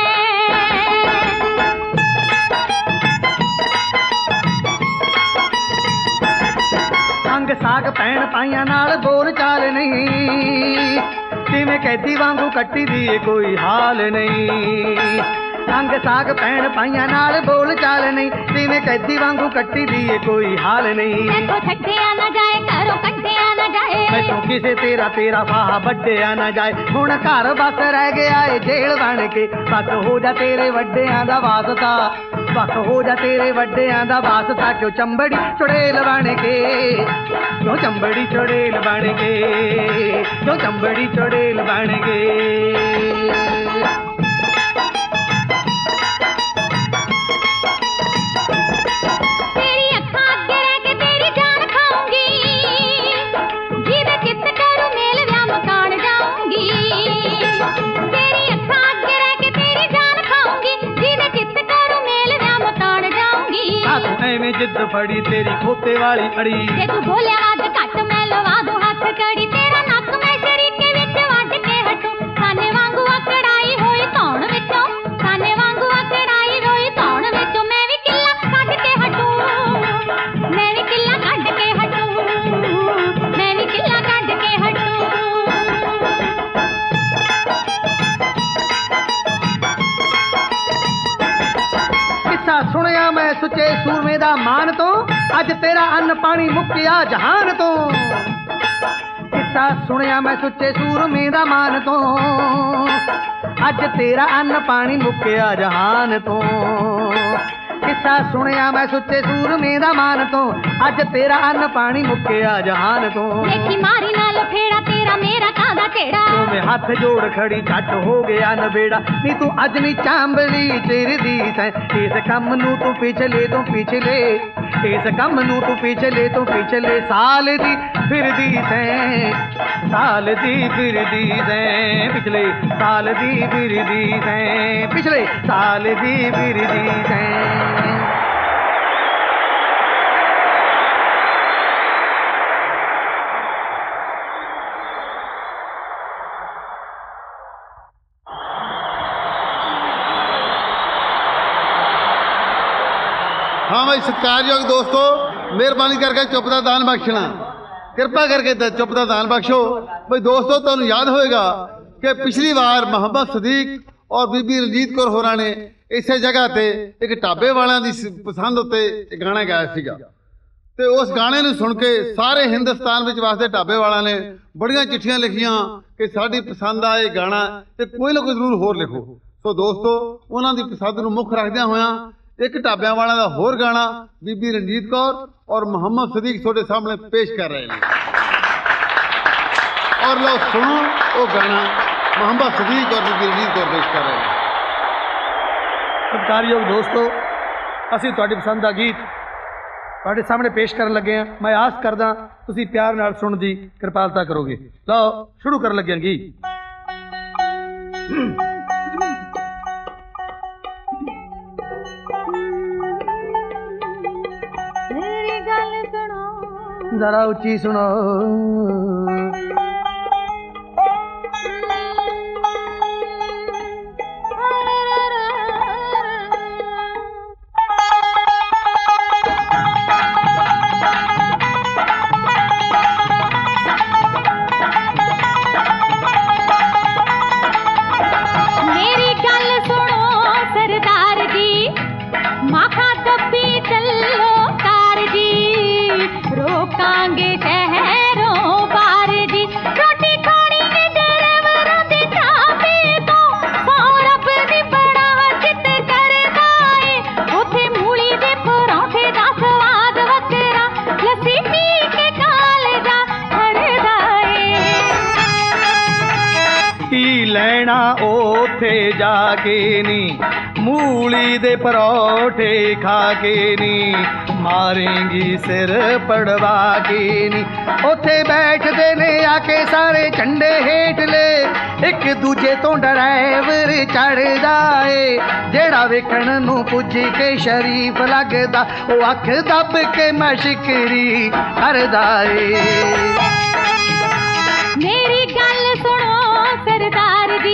ਅੰਗ ਸਾਗ ਪੈਣ ਪਾਈਆਂ ਨਾਲ ਬੋਲ ਚਾਲ ਨਹੀਂ, ਕਿਵੇਂ ਕੈਦੀ ਵਾਂਗੂ ਕੱਟੀ ਦੀ ਏ ਕੋਈ ਹਾਲ ਨਹੀਂ। ਅੰਗ ਸਾਗ ਪੈਣ ਪਾਈਆਂ ਨਾਲ ਬੋਲ ਚਾਲ ਨਹੀਂ, ਕਿਵੇਂ ਕੈਦੀ ਵਾਂਗੂ ਕੱਟੀ ਦੀ ਏ ਕੋਈ ਹਾਲ ਨਹੀਂ। ਦੇਖੋ ਛੱਡਿਆ ਨਾ ਜਾਏ, ਘਰੋਂ ਕੱਢਿਆ ਨਾ ਜਾਏ, ਮੈਥੋਂ ਕਿਸੇ ਤੇਰਾ ਤੇਰਾ ਫਾਹਾ ਵੱਢਿਆ ਨਾ ਜਾਏ। ਹੁਣ ਘਰ ਬਸ ਰਹਿ ਗਿਆ ਏ ਜੇਲ੍ਹ ਬਣ ਕੇ, ਵੱਖ ਹੋ ਜਾ ਤੇਰੇ ਵੱਡਿਆਂ ਦਾ ਵਾਸਤਾ, ਵੱਖ ਹੋ ਜਾ ਤੇਰੇ ਵੱਡਿਆਂ ਦਾ ਵਾਸਤਾ। ਕਿਉਂ ਚੰਬੜੀ ਚੁੜੇਲ ਬਣ ਕੇ, ਕਿਉਂ ਚੰਬੜੀ ਚੁੜੇਲ ਬਣ ਕੇ, ਕਿਉਂ ਚੰਬੜੀ ਚੁੜੇਲ ਬਣ ਕੇ। ਤੇਰੀ ਅੱਖਾਂ ਅੱਗੇ ਰਹਿ ਕੇ ਤੇਰੀ ਜਾਨ ਖਾਊਂਗੀ, ਜਿਹਦੇ ਚਿੱਤ ਕਰੂ ਮੇਲ ਵਿਆਹ ਮਕਾਨ ਜਾਊਂਗੀ। ਤੇਰੀ ਅੱਖਾਂ ਅੱਗੇ ਰਹਿ ਕੇ ਤੇਰੀ ਜਾਨ ਖਾਊਂਗੀ, ਜਿਹਦੇ ਚਿੱਤ ਕਰੂ ਮੇਲ ਵਿਆਹ ਮਕਾਨ ਜਾਊਂਗੀ। ਆ ਤੂੰ ਐਵੇਂ ਜਿੱਦ ਫੜੀ ਤੇਰੀ ਖੋਤੇ ਵਾਲੀ ਅੜੀ। ਜੇ ਤੂੰ ਬੋਲਿਆ ਵੱਧ ਘੱਟ ਮੈਂ ਲਵਾ ਦੂੰ ਹੱਥ ਕੜੀ, ਤੇਰਾ ਨੱਕ ਮੈਂ ਸ਼ਰੀਕੇ ਵਿੱਚ ਵੱਢ ਕੇ ਹਟੂ। ਸਾਨੇ ਵਾਂਗੂ ਅਕੜਾਈ ਹੋਈ ਧੌਣ ਵਿੱਚੋਂ, ਸਾਨੇ ਵਾਂਗੂ ਅਕੜਾਈ ਹੋਈ ਧੌਣ ਵਿੱਚੋਂ ਮੈਂ ਵੀ ਕਿੱਲਾ ਕੱਢ ਕੇ ਹਟੂ, ਮੈਂ ਵੀ ਕਿੱਲਾ ਕੱਢ ਕੇ ਹਟੂ, ਮੈਂ ਵੀ ਕਿੱਲਾ ਕੱਢ ਕੇ ਹਟੂ। ਕਿੱਸਾ ਸੁਣਿਆ ਮੈਂ ਸੁੱਚੇ ਸੂਰਮੇ ਦਾ ਮਾਨ ਤੋਂ, ਅੱਜ ਤੇਰਾ ਅੰਨ ਪਾਣੀ ਮੁੱਕਿਆ ਜਹਾਨ ਤੋਂ। ਕਿੱਸਾ ਸੁਣਿਆ ਮੈਂ ਸੁੱਚੇ ਸੂਰਮੇ ਦਾ ਮਾਨ ਤੋਂ, ਅੱਜ ਤੇਰਾ ਅੰਨ ਪਾਣੀ ਮੁੱਕਿਆ ਜਹਾਨ ਤੋਂ। ਕਿੱਸਾ ਸੁਣਿਆ ਮੈਂ ਸੁੱਚੇ ਸੂਰਮੇ ਦਾ ਮਾਨ ਤੋਂ, ਅੱਜ ਤੇਰਾ ਅੰਨ ਪਾਣੀ ਮੁੱਕਿਆ ਜਹਾਨ ਤੋਂ। ਦੇਖੀ ਮਾਰੀ ਨਾਲ ਫੇੜਾ ਤੇਰਾ ਮੇਰਾ ਕਾਹਦਾ ਢੇੜਾ, ਦੋਵੇਂ ਹੱਥ ਜੋੜ ਖੜੀ ਝੱਟ ਹੋ ਗਿਆ ਨਵੇੜਾ। ਨੀ ਤੂੰ ਅੱਜ ਨੀ ਚਾਂਬਲੀ ਚਿਰਦੀ ਸੈਂ, ਇਸ ਕੰਮ ਨੂੰ ਤੂੰ ਪਿਛਲੇ ਤੋਂ ਪਿਛਲੇ, ਇਸ ਕੰਮ ਨੂੰ ਤੂੰ ਪਿਛਲੇ ਤੋਂ ਪਿਛਲੇ ਸਾਲ ਦੀ ਫਿਰਦੀ ਸੈਂ, ਸਾਲ ਦੀ ਫਿਰਦੀ ਸੈਂ, ਪਿਛਲੇ ਸਾਲ ਦੀ ਫਿਰਦੀ ਸੈਂ, ਪਿਛਲੇ ਸਾਲ ਦੀ ਫਿਰਦੀ ਸੈਂ। हाँ भाई सत्कारयोग दोस्तों, मेहरबानी करके चुप का दान बख्शना, कृपा करके द- चुप का दान बख्शो। भाई दोस्तों तुहानू याद होएगा कि पिछली बार मोहम्मद सदीक और बीबी रंजीत कौर होरां ने इसे जगह ते एक ढाबे वालियां दी स- पसंद उत्ते एक गाना गाया सीगा, ते उस गाने नूं सुन के सारे हिंदुस्तान विच वास्ते ढाबे वालियां ने बड़ियां चिट्ठियां लिखियां कि साडी पसंद आ ये गाना ते कोई ना कोई जरूर होर लिखो। सो दोस्तों उन्हां दी पसंद नूं मुख रखदियां होयां एक ढाबियां वाला दा होर गाना बीबी रंजीत कौर और मोहम्मद सदीक ਤੁਹਾਡੇ सामने पेश कर रहे हैं। और लो सुनो वो गाना मोहम्मद सदीक और बीबी रंजीत कौर पेश कर रहे हैं। ਸਤਿਕਾਰਯੋਗ ਦੋਸਤੋ, ਅਸੀਂ ਤੁਹਾਡੀ ਪਸੰਦ ਦਾ ਗੀਤ ਤੁਹਾਡੇ ਸਾਹਮਣੇ ਪੇਸ਼ ਕਰਨ ਲੱਗੇ ਹਾਂ। ਮੈਂ ਆਸ ਕਰਦਾ ਤੁਸੀਂ ਪਿਆਰ ਨਾਲ ਸੁਣਨ ਦੀ ਕਿਰਪਾਲਤਾ ਕਰੋਗੇ। ਲਓ ਸ਼ੁਰੂ ਕਰਨ ਲੱਗੇ ਹਾਂ ਗੀਤ। ਮੇਰੀ ਗੱਲ ਸੁਣੋ ਜ਼ਰਾ ਉੱਚੀ ਸੁਣੋ। ਮੇਰੀ ਗੱਲ ਸੁਣੋ ਸਰਦਾਰ ਜੀ, ਮਾਖਾ ਦੱਬੀ ਚੱਲੋ ਕਾਰ ਜੀ, ਰੋਕਾਂਗੇ ਸ਼ਹਿਰੋਂ ਬਾਹਰ ਜੀ, ਰੋਟੀ ਖਾਣੀ ਏ ਡਰਾਈਵਰਾਂ ਦੇ ਢਾਬੇ ਤੋਂ, ਸੌ ਰੱਬ ਦੀ ਬੜਾ ਚਿੱਤ ਕਰਦਾ ਏ, ਉੱਥੇ ਮੂਲੀ ਦੇ ਪਰੌਂਠੇ ਦਾ ਸਵਾਦ ਵੱਖਰਾ, ਲੱਸੀ ਪੀ ਕੇ ਕਾਲਜਾ ਖੜਦਾ ਏ। ਕੀ ਲੈਣਾ ਉੱਥੇ ਜਾ ਕੇ ਨੀ, ਮੂਲੀ ਦੇ ਪਰੌਠੇ ਖਾ ਕੇ ਨੀ, ਮਾਰੇਂਗੀ ਸਿਰ ਪੜਵਾ ਕੇ ਨੀ। ਉੱਥੇ ਬੈਠਦੇ ਨੇ ਆ ਕੇ ਸਾਰੇ ਝੰਡੇ ਹੇਠਲੇ, ਇੱਕ ਦੂਜੇ ਤੋਂ ਡਰਾਈਵਰ ਚੜਦਾ ਏ, ਜਿਹੜਾ ਵੇਖਣ ਨੂੰ ਪੁੱਜ ਕੇ ਸ਼ਰੀਫ ਲੱਗਦਾ, ਉਹ ਅੱਖ ਦੱਬ ਕੇ ਮਸ਼ਕਰੀ ਕਰਦਾ ਏ। ਮੇਰੀ ਗੱਲ ਸੁਣੋ ਸਰਦਾਰ ਜੀ,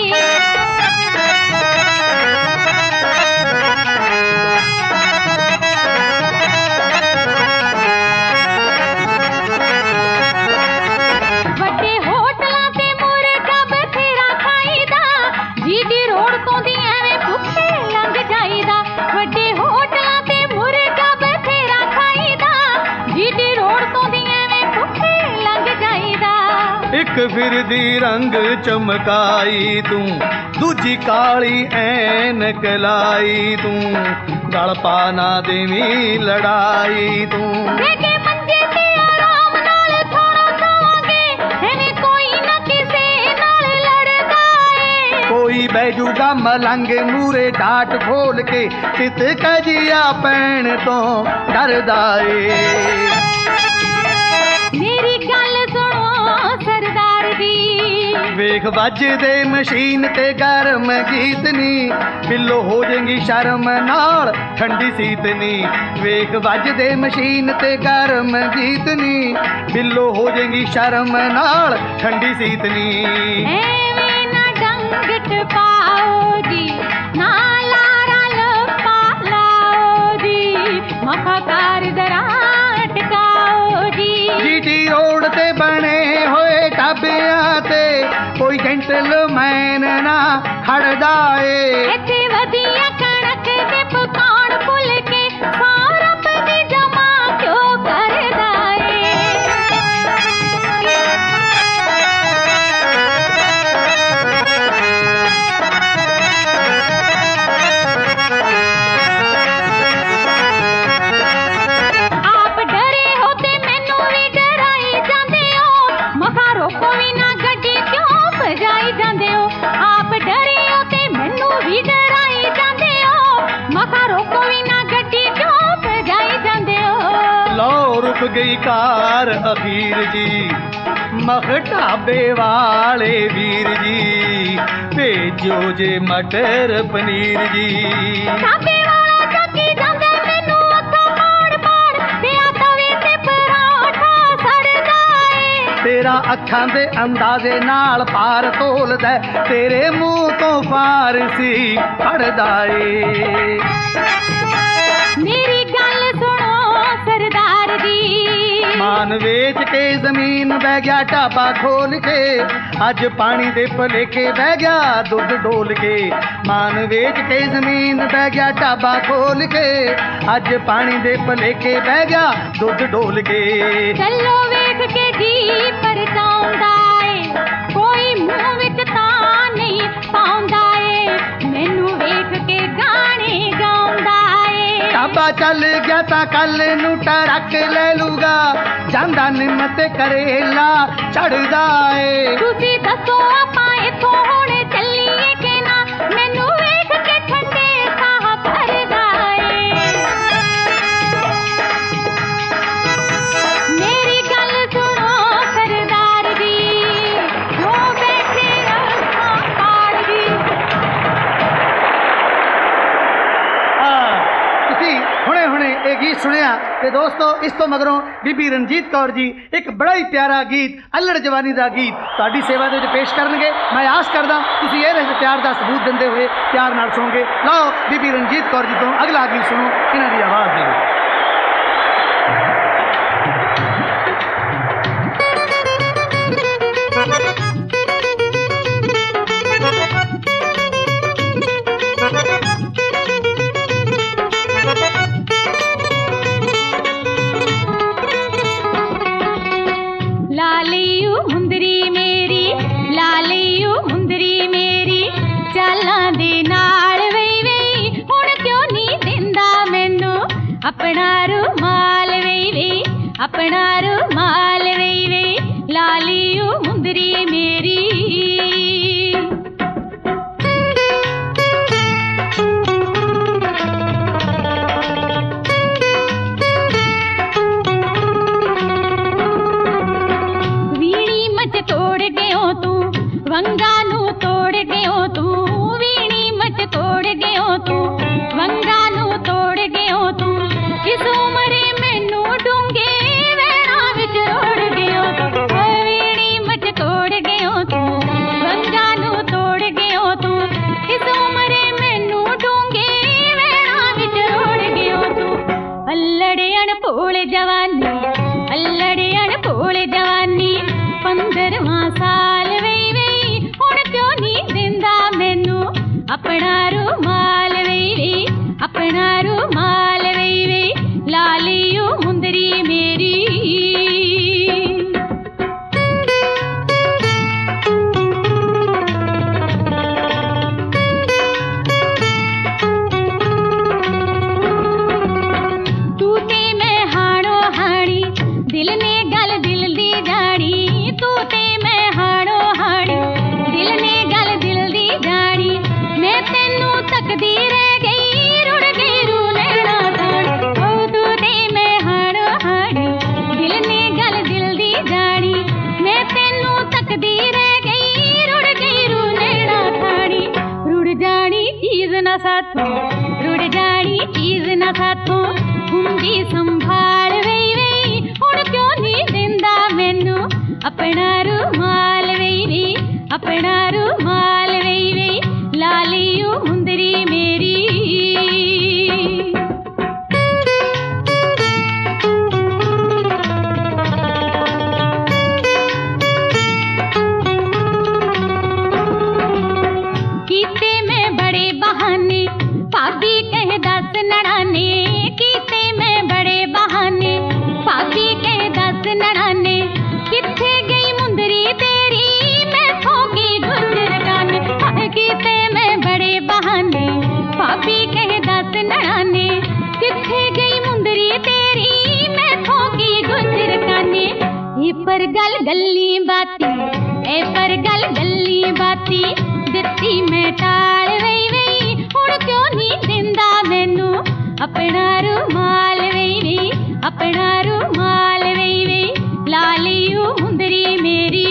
ਵੱਡੇ ਹੋਟਲਾਂ ਤੇ ਮੁਰਗਾ ਬਥੇਰਾ ਖਾਈਦਾ, ਜੀਡੀ ਰੋਡ ਤੋਂ ਦੀ ਐਵੇਂ ਭੁੱਖੇ ਲੰਘ ਜਾਈਦਾ, ਵੱਡੇ ਹੋਟਲਾਂ ਤੇ ਮੁਰਗਾ ਬਥੇਰਾ ਖਾਈਦਾ, ਜੀਡੀ ਰੋਡ ਤੋਂ ਦੀ ਐਵੇਂ ਭੁੱਖੇ ਲੰਘ ਜਾਈਦਾ। ਇੱਕ ਫਿਰਦੀ ਰੰਗ ਚਮਕਾਈ ਤੂੰ, ਦੂਜੀ ਕਾਲੀ ਐਨਕ ਲਾਈ ਤੂੰ, ਗਲ ਪਾ ਨਾ ਦੇਵੀਂ ਲੜਾਈ ਤੂੰ। ਬੈਠੇ ਮੰਜੇ ਤੇ ਆਰਾਮ ਨਾਲ ਖਾਣਾ ਖਾਵਾਂਗੇ, ਐਵੇਂ ਕੋਈ ਨਾ ਕਿਸੇ ਨਾਲ ਲੜਦਾ ਏ। ਕੋਈ ਬੈਜੂਗਾ ਮਲੰਗ ਮੂਰੇ ਡਾਟ ਖੋਲ ਕੇ, ਚਿੱਤ ਕਜੀਆ ਪੈਣ ਤੋਂ ਡਰਦਾ ਏ। ਮੇਰੀ ਗੱਲ ਸੁਣੋ ਸਰਦਾਰ ਜੀ, ਵੇਖ ਵੱਜਦੇ ਮਸ਼ੀਨ ਤੇ ਗਰਮ ਗੀਤ ਨੀ, ਬਿੱਲੋ ਹੋ ਜਾਏਗੀ ਸ਼ਰਮ ਨਾਲ ਠੰਡੀ ਸੀਤ ਨੀ। ਵੇਖ ਵੱਜਦੇ ਮਸ਼ੀਨ ਤੇ ਗਰਮ ਗੀਤ ਨੀ, ਬਿੱਲੋ ਹੋ ਜਾਏਗੀ ਸ਼ਰਮ ਨਾਲ ਠੰਡੀ ਸੀਤ ਨੀ। ਐਵੇਂ ਨਾ ਡੰਗ ਟਪਾਓ ਜੀ, ਨਾ ਲਾਰਾ ਲੱਪਾ ਲਾਓ ਜੀ, ਮਖਾ ਕਾਰ ਜ਼ਰਾ ਟਕਾਓ ਜੀ। ਜੀਟੀ ਰੋਡ ਤੇ ਬਣੇ ਹੋਏ ਢਾਬਿਆਂ ਤੇ ਕੋਈ ਜੈਂਟਲਮੈਨ ਨਾ ਖੜਦਾ ਏ। ਇੱਥੇ ਵਧੀਆ ਕਣਕ ਦੇ ਪਕਾਉਣ ਭੁੱਲ ਕੇ ਸੌ ਰੁਪਏ ਜਮਾ ਕਿਉਂ ਕਰਦਾ ਏ। ਆਪ ਡਰੇ ਹੋ ਤੇ ਮੈਨੂੰ ਵੀ ਡਰਾਈ ਜਾਂਦੇ ਹੋ, ਮਖਾ ਰੋਕੋ ਵੀ ਨਾ ਗੱਡੀ ਕਿਉਂ ਭਜਾਈ ਜਾਂਦੇ ਹੋ। ਆਪ ਡਰੇ ਹੋ ਤੇ ਮੈਨੂੰ ਵੀ ਡਰਾਈ ਜਾਂਦੇ ਹੋ, ਮਖਾ ਰੋਕੋ ਵੀ ਨਾ ਗੱਡੀ ਕਿਉਂ ਭਜਾਈ ਜਾਂਦੇ ਹੋ। ਲਓ ਰੁਕ ਗਈ ਕਾਰ ਅਖੀਰ ਜੀ, ਮਖ ਢਾਬੇ ਵਾਲੇ ਵੀਰ ਜੀ, ਭੇਜੋ ਜੇ ਮਟਰ ਪਨੀਰ ਜੀ। ਢਾਬੇ ਵਾਲਾ ਚੱਕੀ ਜਾਂਦੇ ਮੈਨੂੰ ਅੱਖਾਂ ਪਾੜ ਪਾੜ, ਤੇ ਆ ਤਵੇ ਤੇ ਪਰਾਠਾ ਸੜਦਾ ਏ। ਤੇਰਾ ਅੱਖਾਂ ਦੇ ਅੰਦਾਜ਼ੇ ਨਾਲ ਪਾਰ ਤੋਲਦਾ, ਤੇਰੇ ਮੂੰਹ ਤੋਂ ਫਾਰਸੀ ਪੜਦਾ ਏ। ਮੇਰੀ ਗੱਲ ਸੁਣੋ ਸਰਦਾਰ ਜੀ, ਮਾਨ ਵੇਚ ਕੇ ਜ਼ਮੀਨ ਬਹਿ ਗਿਆ ਢਾਬਾ ਖੋਲ ਕੇ, ਅੱਜ ਪਾਣੀ ਦੇ ਭਲੇਖੇ ਬਹਿ ਗਿਆ ਦੁੱਧ ਡੋਲ ਕੇ। ਮਾਨ ਵੇਚ ਕੇ ਜ਼ਮੀਨ ਬਹਿ ਗਿਆ ਢਾਬਾ ਖੋਲ ਕੇ, ਅੱਜ ਪਾਣੀ ਦੇ ਭਲੇਖੇ ਬਹਿ ਗਿਆ ਦੁੱਧ ਡੋਲ ਕੇ। ਚੱਲੋ ਵੇਖ ਕੇ ਜੀ ਪਰਤਾਉਂਦਾ ਏ, ਕੋਈ ਮੂੰਹ ਵਿੱਚ ਤਾਂ ਨਹੀਂ ਪਾਉਂਦਾ ਏ, ਮੈਨੂੰ ਵੇਖ ਕੇ ਗਾਣੇ ਗਾਉਂਦਾ ਏ। ਢਾਬਾ ਚੱਲ ਗਿਆ ਤਾਂ ਕੱਲ ਨੂੰ ਟਰੱਕ ਲੈ ਲੂਗਾ, ਜਾਂਦਾ ਨਿੰਮ ਤੇ ਕਰੇਲਾ ਚੜਦਾ ਏ। ਤੁਸੀਂ ਦੱਸੋ ਆਪਾਂ ਇੱਥੋਂ ਹੁਣ ਚੱਲੀਏ ਕਿ ਨਾ, ਮੈਨੂੰ ਵੇਖ ਕੇ ਠੰਡੇ ਸਾਹ ਭਰਦਾ ਏ। ਮੇਰੀ ਗੱਲ ਸੁਣੋ ਸਰਦਾਰ ਜੀ, ਜੋ ਬੈਠੇ ਅੱਖਾਂ ਪਾੜ ਜੀ। ਹਾਂ, ਤੁਸੀਂ ਹੁਣੇ ਹੁਣੇ ਇਹ ਗੀਤ ਸੁਣਿਆ ਤੇ ਦੋਸਤੋ ਇਸ ਤੋਂ ਮਗਰੋਂ ਬੀਬੀ ਰਣਜੀਤ ਕੌਰ ਜੀ ਇੱਕ ਬੜਾ ਹੀ ਪਿਆਰਾ ਗੀਤ ਅਲੜ ਜਵਾਨੀ ਦਾ ਗੀਤ ਤੁਹਾਡੀ ਸੇਵਾ ਦੇ ਵਿੱਚ ਪੇਸ਼ ਕਰਨਗੇ। ਮੈਂ ਆਸ ਕਰਦਾ ਤੁਸੀਂ ਇਹ ਰਹੇ ਪਿਆਰ ਦਾ ਸਬੂਤ ਦਿੰਦੇ ਹੋਏ ਪਿਆਰ ਨਾਲ ਸੁਣੋਗੇ। ਲਓ ਬੀਬੀ ਰਣਜੀਤ ਕੌਰ ਜੀ ਤੋਂ ਅਗਲਾ ਗੀਤ ਸੁਣੋ ਇਹਨਾਂ ਦੀ ਆਵਾਜ਼ ਦੇ ਵਿੱਚ। ਲਾਲੀਓ ਮੁੰਦਰੀ ਮੇਰੀ, ਲਾਲੀਓ ਮੁੰਦਰੀ ਮੇਰੀ, ਚਾਲਾਂ ਦੇ ਨਾਲ ਵਈ ਵਈ, ਹੁਣ ਕਿਉਂ ਨਹੀਂ ਦਿੰਦਾ ਮੈਨੂੰ ਆਪਣਾ ਰੁਮਾਲ ਵਈ ਵਈ, ਆਪਣਾ ਰੁਮਾਲ ਵਈ ਵਈ, ਲਾਲੀਓ ਮੁੰਦਰੀ ਮੇਰੀ। ਤੋੜ ਗਿਓ ਤੂੰ ਵੰਗਾ ਨੂੰ, ਤੋੜ ਗਿਓ ਤੂੰ ਵੀਣੀ ਮਚ, ਤੋੜ ਗਿਓ ਤੂੰ ਵੰਗਾ ਨੂੰ, ਤੋੜ ਗਿਓ ਤੂੰ ਕਿਸ ਉਮਰੇ ਮੈਨੂੰ ਡੂੰਗੇ ਵਹਿਣਾ ਵਿੱਚ ਰੋੜ ਗਿਓ ਤੂੰ। ਓਏ ਵੀਣੀ ਮਚ ਤੋੜ ਗਿਓ ਤੂੰ ਵੰਗਾ ਨੂੰ, ਤੋੜ ਗਿਓ ਤੂੰ ਕਿਸ ਉਮਰੇ ਮੈਨੂੰ ਡੂੰਗੇ ਵਹਿਣਾ ਵਿੱਚ ਰੋੜ ਗਿਓ ਤੂੰ। ਅਲੜੇ ਅਣਭੋਲ ਜਵਾਨੀ, ਅਲੜੇ ਅਣਭੋਲ ਜਵਾਨੀ, ਪੰਦਰਵਾਂ ਸਾਲ ਵਈ ਵਈ, ਹੁਣ ਕਿਉਂ ਨਹੀਂ ਦਿੰਦਾ ਮੈਨੂੰ ਆਪਣਾ ਰੁਮਾਲ ਵਈ ਵਈ, ਆਪਣਾ ਰੁਮਾਲ ਵਈ ਵਈ, ਲਾਲੀਓ ਮੁੰਦਰੀ ਮੇਰੀ। ਤੂੰ ਤੇ ਮੈਂ ਹਾਣੋ ਹਾਣੀ, ਦਿਲ ਨੇ ਗੱਲ ਦਿਲ ਦੀ ਜਾਣੀ, ਤੂੰ ਤੇ ਮੈਂ ਹਾਣੋ ਹਾਣੀ, ਦਿਲ ਨੇ ਗੱਲ ਦਿਲ ਦੀ ਜਾਣੀ, ਮੈਂ ਤੈਨੂੰ ਤੱਕਦੀ ਰਹਿ ਗਈ, ਰੁੜ ਗਈ ਰੂ साथों रुड़ जानी चीज ना साथों घूमदी संभाल वई वई हुण क्यों नहीं दिंदा मैनू अपना रुमाल वई वई अपना रुमाल वई वई लालियो मुंदरी मेरी भाभी कह दस नड़ाने कीते मैं बड़े बहाने भाभी कह दस नड़ाने किथे गई मुंदरी तेरी मैं थोकी गुजर गाने कीते मैं बड़े बहाने भाभी कह दस नड़ाने किथे गई मुंदरी तेरी मैं थोकी गुजर गाने ए पर गल गल्ली बाती ए पर गल गल्ली बाती दित्ती मैं टाल वई वई हुण क्यों नहीं दिंदा मैनू अपना रुमाल वई वई अपना रुमाल वई वई लालियो मुंदरी मेरी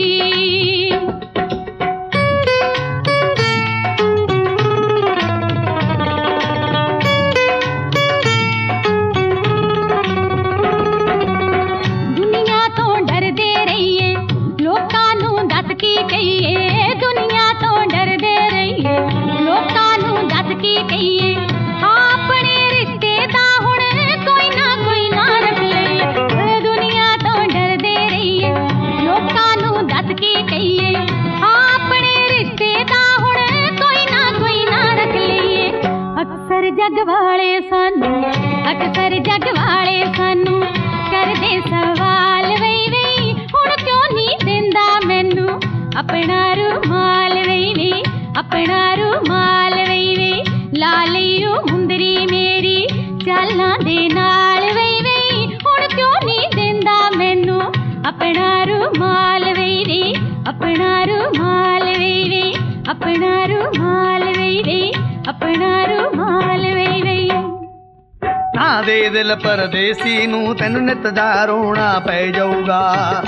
दुनिया तो डरदे रहिए लोकां नू दस की कहिए दुनिया तो डरदे रहिए लोकां नू दस की कहिए अपने रिश्ते दा हुण कोई ना कोई ना रख लईए दुनिया तो डरदे रहिए लोकां नू दस की कहिए अपने रिश्ते दा हुण कोई ना कोई ना रख लईए अक्सर जग वाले सानू अक्सर जग वाले सानू करदे सवाल वई वई हुण क्यों नहीं दिंदा मैनू अपना रुमाल वई वई अपना रुमाल वई वई लालियो मुंदरी मेरी चालां दे नाल वई वई हुण क्यों नहीं दिंदा मैनू अपना रुमाल वई वई अपना रुमाल वई वई अपना रुमाल वई वई अपना रुमाल वई वई ना दे दिल परदेसी नू तैनू नित दा रोना पै जाऊगा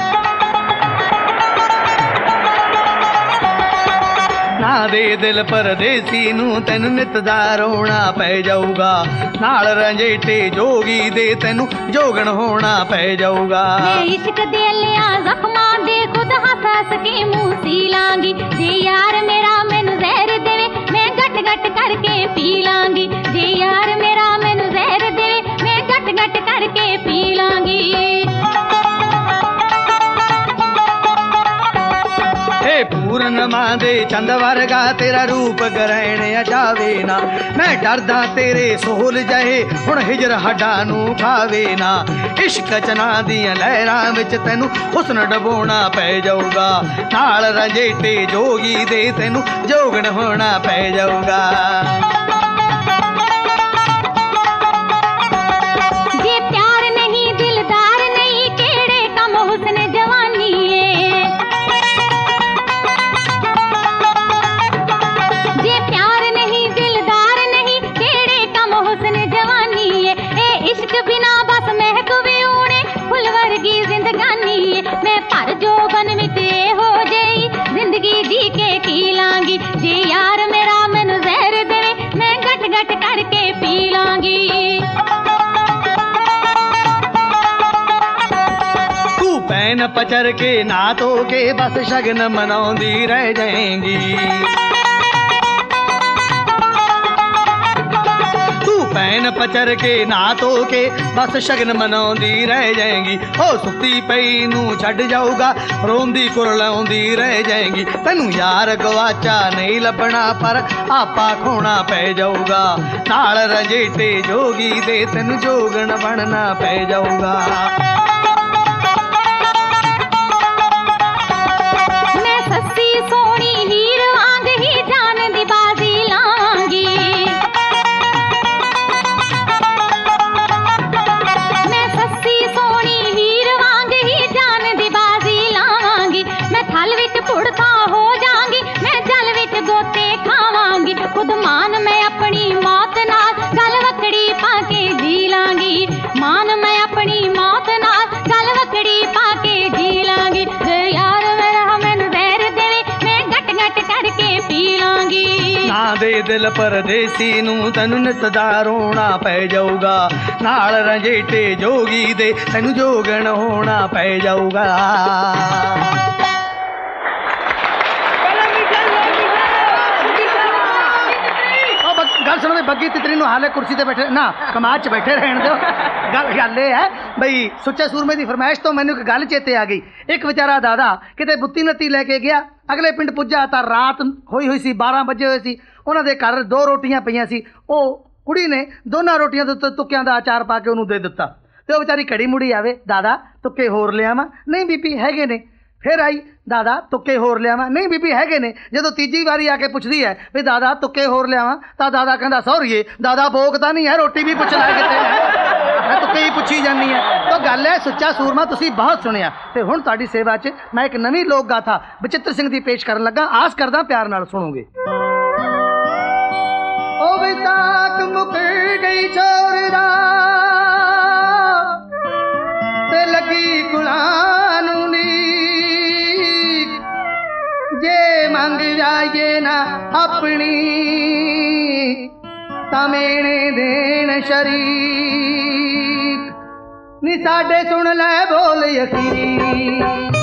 ना दे दिल परदेसी नू तैनू नित दा रोना पै जाऊगा नाल रंजेटे जोगी दे तैनू जोगण होना पै जाऊगा इश्क दे लिया जख्मां दे खुद हंस हंस के मुंह सी लांगी जे यार मेरा मैनू जहर देवे मैं गट गट करके पी लांगी जे यार मेरा मैनू जहर देवे मैं गट गट करके पी लांगी पूर्णिमा दे चंद वर्गा तेरा रूप ग्रहण जावे ना मैं डरदा तेरे सोल जाए हुण हिजर हड्डां नू खावे ना इश्क चना दियां लहरां विच तैनू हुस्न डबोना पै जाऊगा नाल रंजेटे जोगी दे तैनू जोगण होना पै जाऊगा जे प्यार नहीं दिलदार नहीं केड़े कम हुस्न जवानी है जे प्यार नहीं दिलदार नहीं केड़े कम हुस्न जवानी है ए इश्क बिना बस महक वे उड़े फुल वर्गी जिंदगानी है मैं पर जोबन विच हो जाई जिंदगी जी के की लांगी जे यार मेरा मैनू जहर देवे मैं गट गट करके पी लांगी तू पैन पचर के ना तो के बस शगन मनाउंदी रह जाएंगी पैन पचर के ना तो के बस शगन मनाउंदी रह जाएंगी ओ सुती पई नू छड़ जाऊगा रोंदी कुरलाउंदी रह जाएंगी तैनू यार गवाचा नहीं लभना पर आपा खोना पै जाऊगा नाल रंजेटे जोगी दे तैनू जोगण बनना पै जाऊगा मैं सस्सी सोनी हीर वांग ही जान दी बाजी लांगी मैं सस्सी सोनी हीर वांग ही जान दी बाजी लावांगी मैं थल विच पुड़ता हो जांगी मैं जल विच गोते खावांगी खुद मान मैं अपनी मौत नाल गल वकड़ी पाके जी लांगी मान मैं अपनी मौत नाल ਦੇ ਦਿਲ ਪਰਦੇਸੀ ਨੂੰ ਤੈਨੂੰ ਨਿਤ ਦਾ ਰੋਣਾ ਪੈ ਜਾਊਗਾ ਨਾਲ ਰੰਜੇਟੇ ਜੋਗੀ ਦੇ ਤੈਨੂੰ ਜੋਗਣ ਹੋਣਾ ਪੈ ਜਾਊਗਾ ਗੱਲ ਸੁਣੋ ਬੱਗੀ ਤਿਤਰੀ ਨੂੰ ਹਾਲੇ ਕੁਰਸੀ ਤੇ ਬੈਠੇ ਨਾ ਕਮਾਦ 'ਚ ਬੈਠੇ ਰਹਿਣ ਦਿਓ ਗੱਲ ਗੱਲ ਇਹ ਹੈ ਬਈ ਸੁੱਚੇ ਸੂਰਮੇ ਦੀ ਫਰਮਾਇਸ਼ ਤੋਂ ਮੈਨੂੰ ਇੱਕ ਗੱਲ ਚੇਤੇ ਆ ਗਈ ਇੱਕ ਵਿਚਾਰਾ ਦਾਦਾ ਕਿਤੇ ਬੁੱਤੀ ਨੱਤੀ ਲੈ ਕੇ ਗਿਆ ਅਗਲੇ ਪਿੰਡ ਪੁੱਜਾ ਤਾਂ ਰਾਤ ਹੋਈ ਹੋਈ ਸੀ ਬਾਰਾਂ ਵਜੇ ਹੋਏ ਸੀ ਉਹਨਾਂ ਦੇ ਘਰ ਦੋ ਰੋਟੀਆਂ ਪਈਆਂ ਸੀ ਉਹ ਕੁੜੀ ਨੇ ਦੋਨਾਂ ਰੋਟੀਆਂ ਦੇ ਉੱਤੇ ਤੁੱਕਿਆਂ ਦਾ ਅਚਾਰ ਪਾ ਕੇ ਉਹਨੂੰ ਦੇ ਦਿੱਤਾ ਤੇ ਉਹ ਵਿਚਾਰੀ ਘੜੀ ਮੁੜੀ ਆਵੇ ਦਾਦਾ ਤੁੱਕੇ ਹੋਰ ਲਿਆਵਾਂ ਨਹੀਂ ਬੀਬੀ ਹੈਗੇ ਨੇ ਫਿਰ ਆਈ ਦਾਦਾ ਤੁੱਕੇ ਹੋਰ ਲਿਆਵਾਂ ਨਹੀਂ ਬੀਬੀ ਹੈਗੇ ਨੇ ਜਦੋਂ ਤੀਜੀ ਵਾਰੀ ਆ ਕੇ ਪੁੱਛਦੀ ਹੈ ਵੀ ਦਾਦਾ ਤੁੱਕੇ ਹੋਰ ਲਿਆਵਾਂ ਤਾਂ ਦਾਦਾ ਕਹਿੰਦਾ ਸੌਰੀਏ ਦਾਦਾ ਭੋਗ ਤਾਂ ਨਹੀਂ ਹੈ ਰੋਟੀ ਵੀ ਪੁੱਛ ਲੈ ਕਿਤੇ ਮੈਂ ਤੁੱਕੇ ਹੀ ਪੁੱਛੀ ਜਾਂਦੀ ਹੈ ਤਾਂ ਗੱਲ ਹੈ ਸੁੱਚਾ ਸੂਰਮਾ ਤੁਸੀਂ ਬਹੁਤ ਸੁਣਿਆ ਤੇ ਹੁਣ ਤੁਹਾਡੀ ਸੇਵਾ 'ਚ ਮੈਂ ਇੱਕ ਨਵੀਂ ਲੋਕ ਗਾਥਾ ਬਚਿੱਤਰ ਸਿੰਘ ਦੀ ਪੇਸ਼ ਕਰਨ ਲੱਗਾ ਆਸ ਕਰਦਾ ਪਿਆਰ ਨਾਲ ਸੁਣੋਗੇ ਉਹ ਵਿਸਾਖ ਮੁੱਕ ਗਈ ਚੋਰ ਦਾ ਤੇ ਲੱਗੀ ਗੁਲਾਂ ਨੂੰ ਨੀ ਜੇ ਮੰਗ ਜਾਈਏ ਨਾ ਆਪਣੀ ਤਾਂ ਮੇਣੇ ਦੇਣ ਸ਼ਰੀਕ ਨੀ ਸਾਡੇ ਸੁਣ ਲੈ ਬੋਲ ਅਖੀਰੀ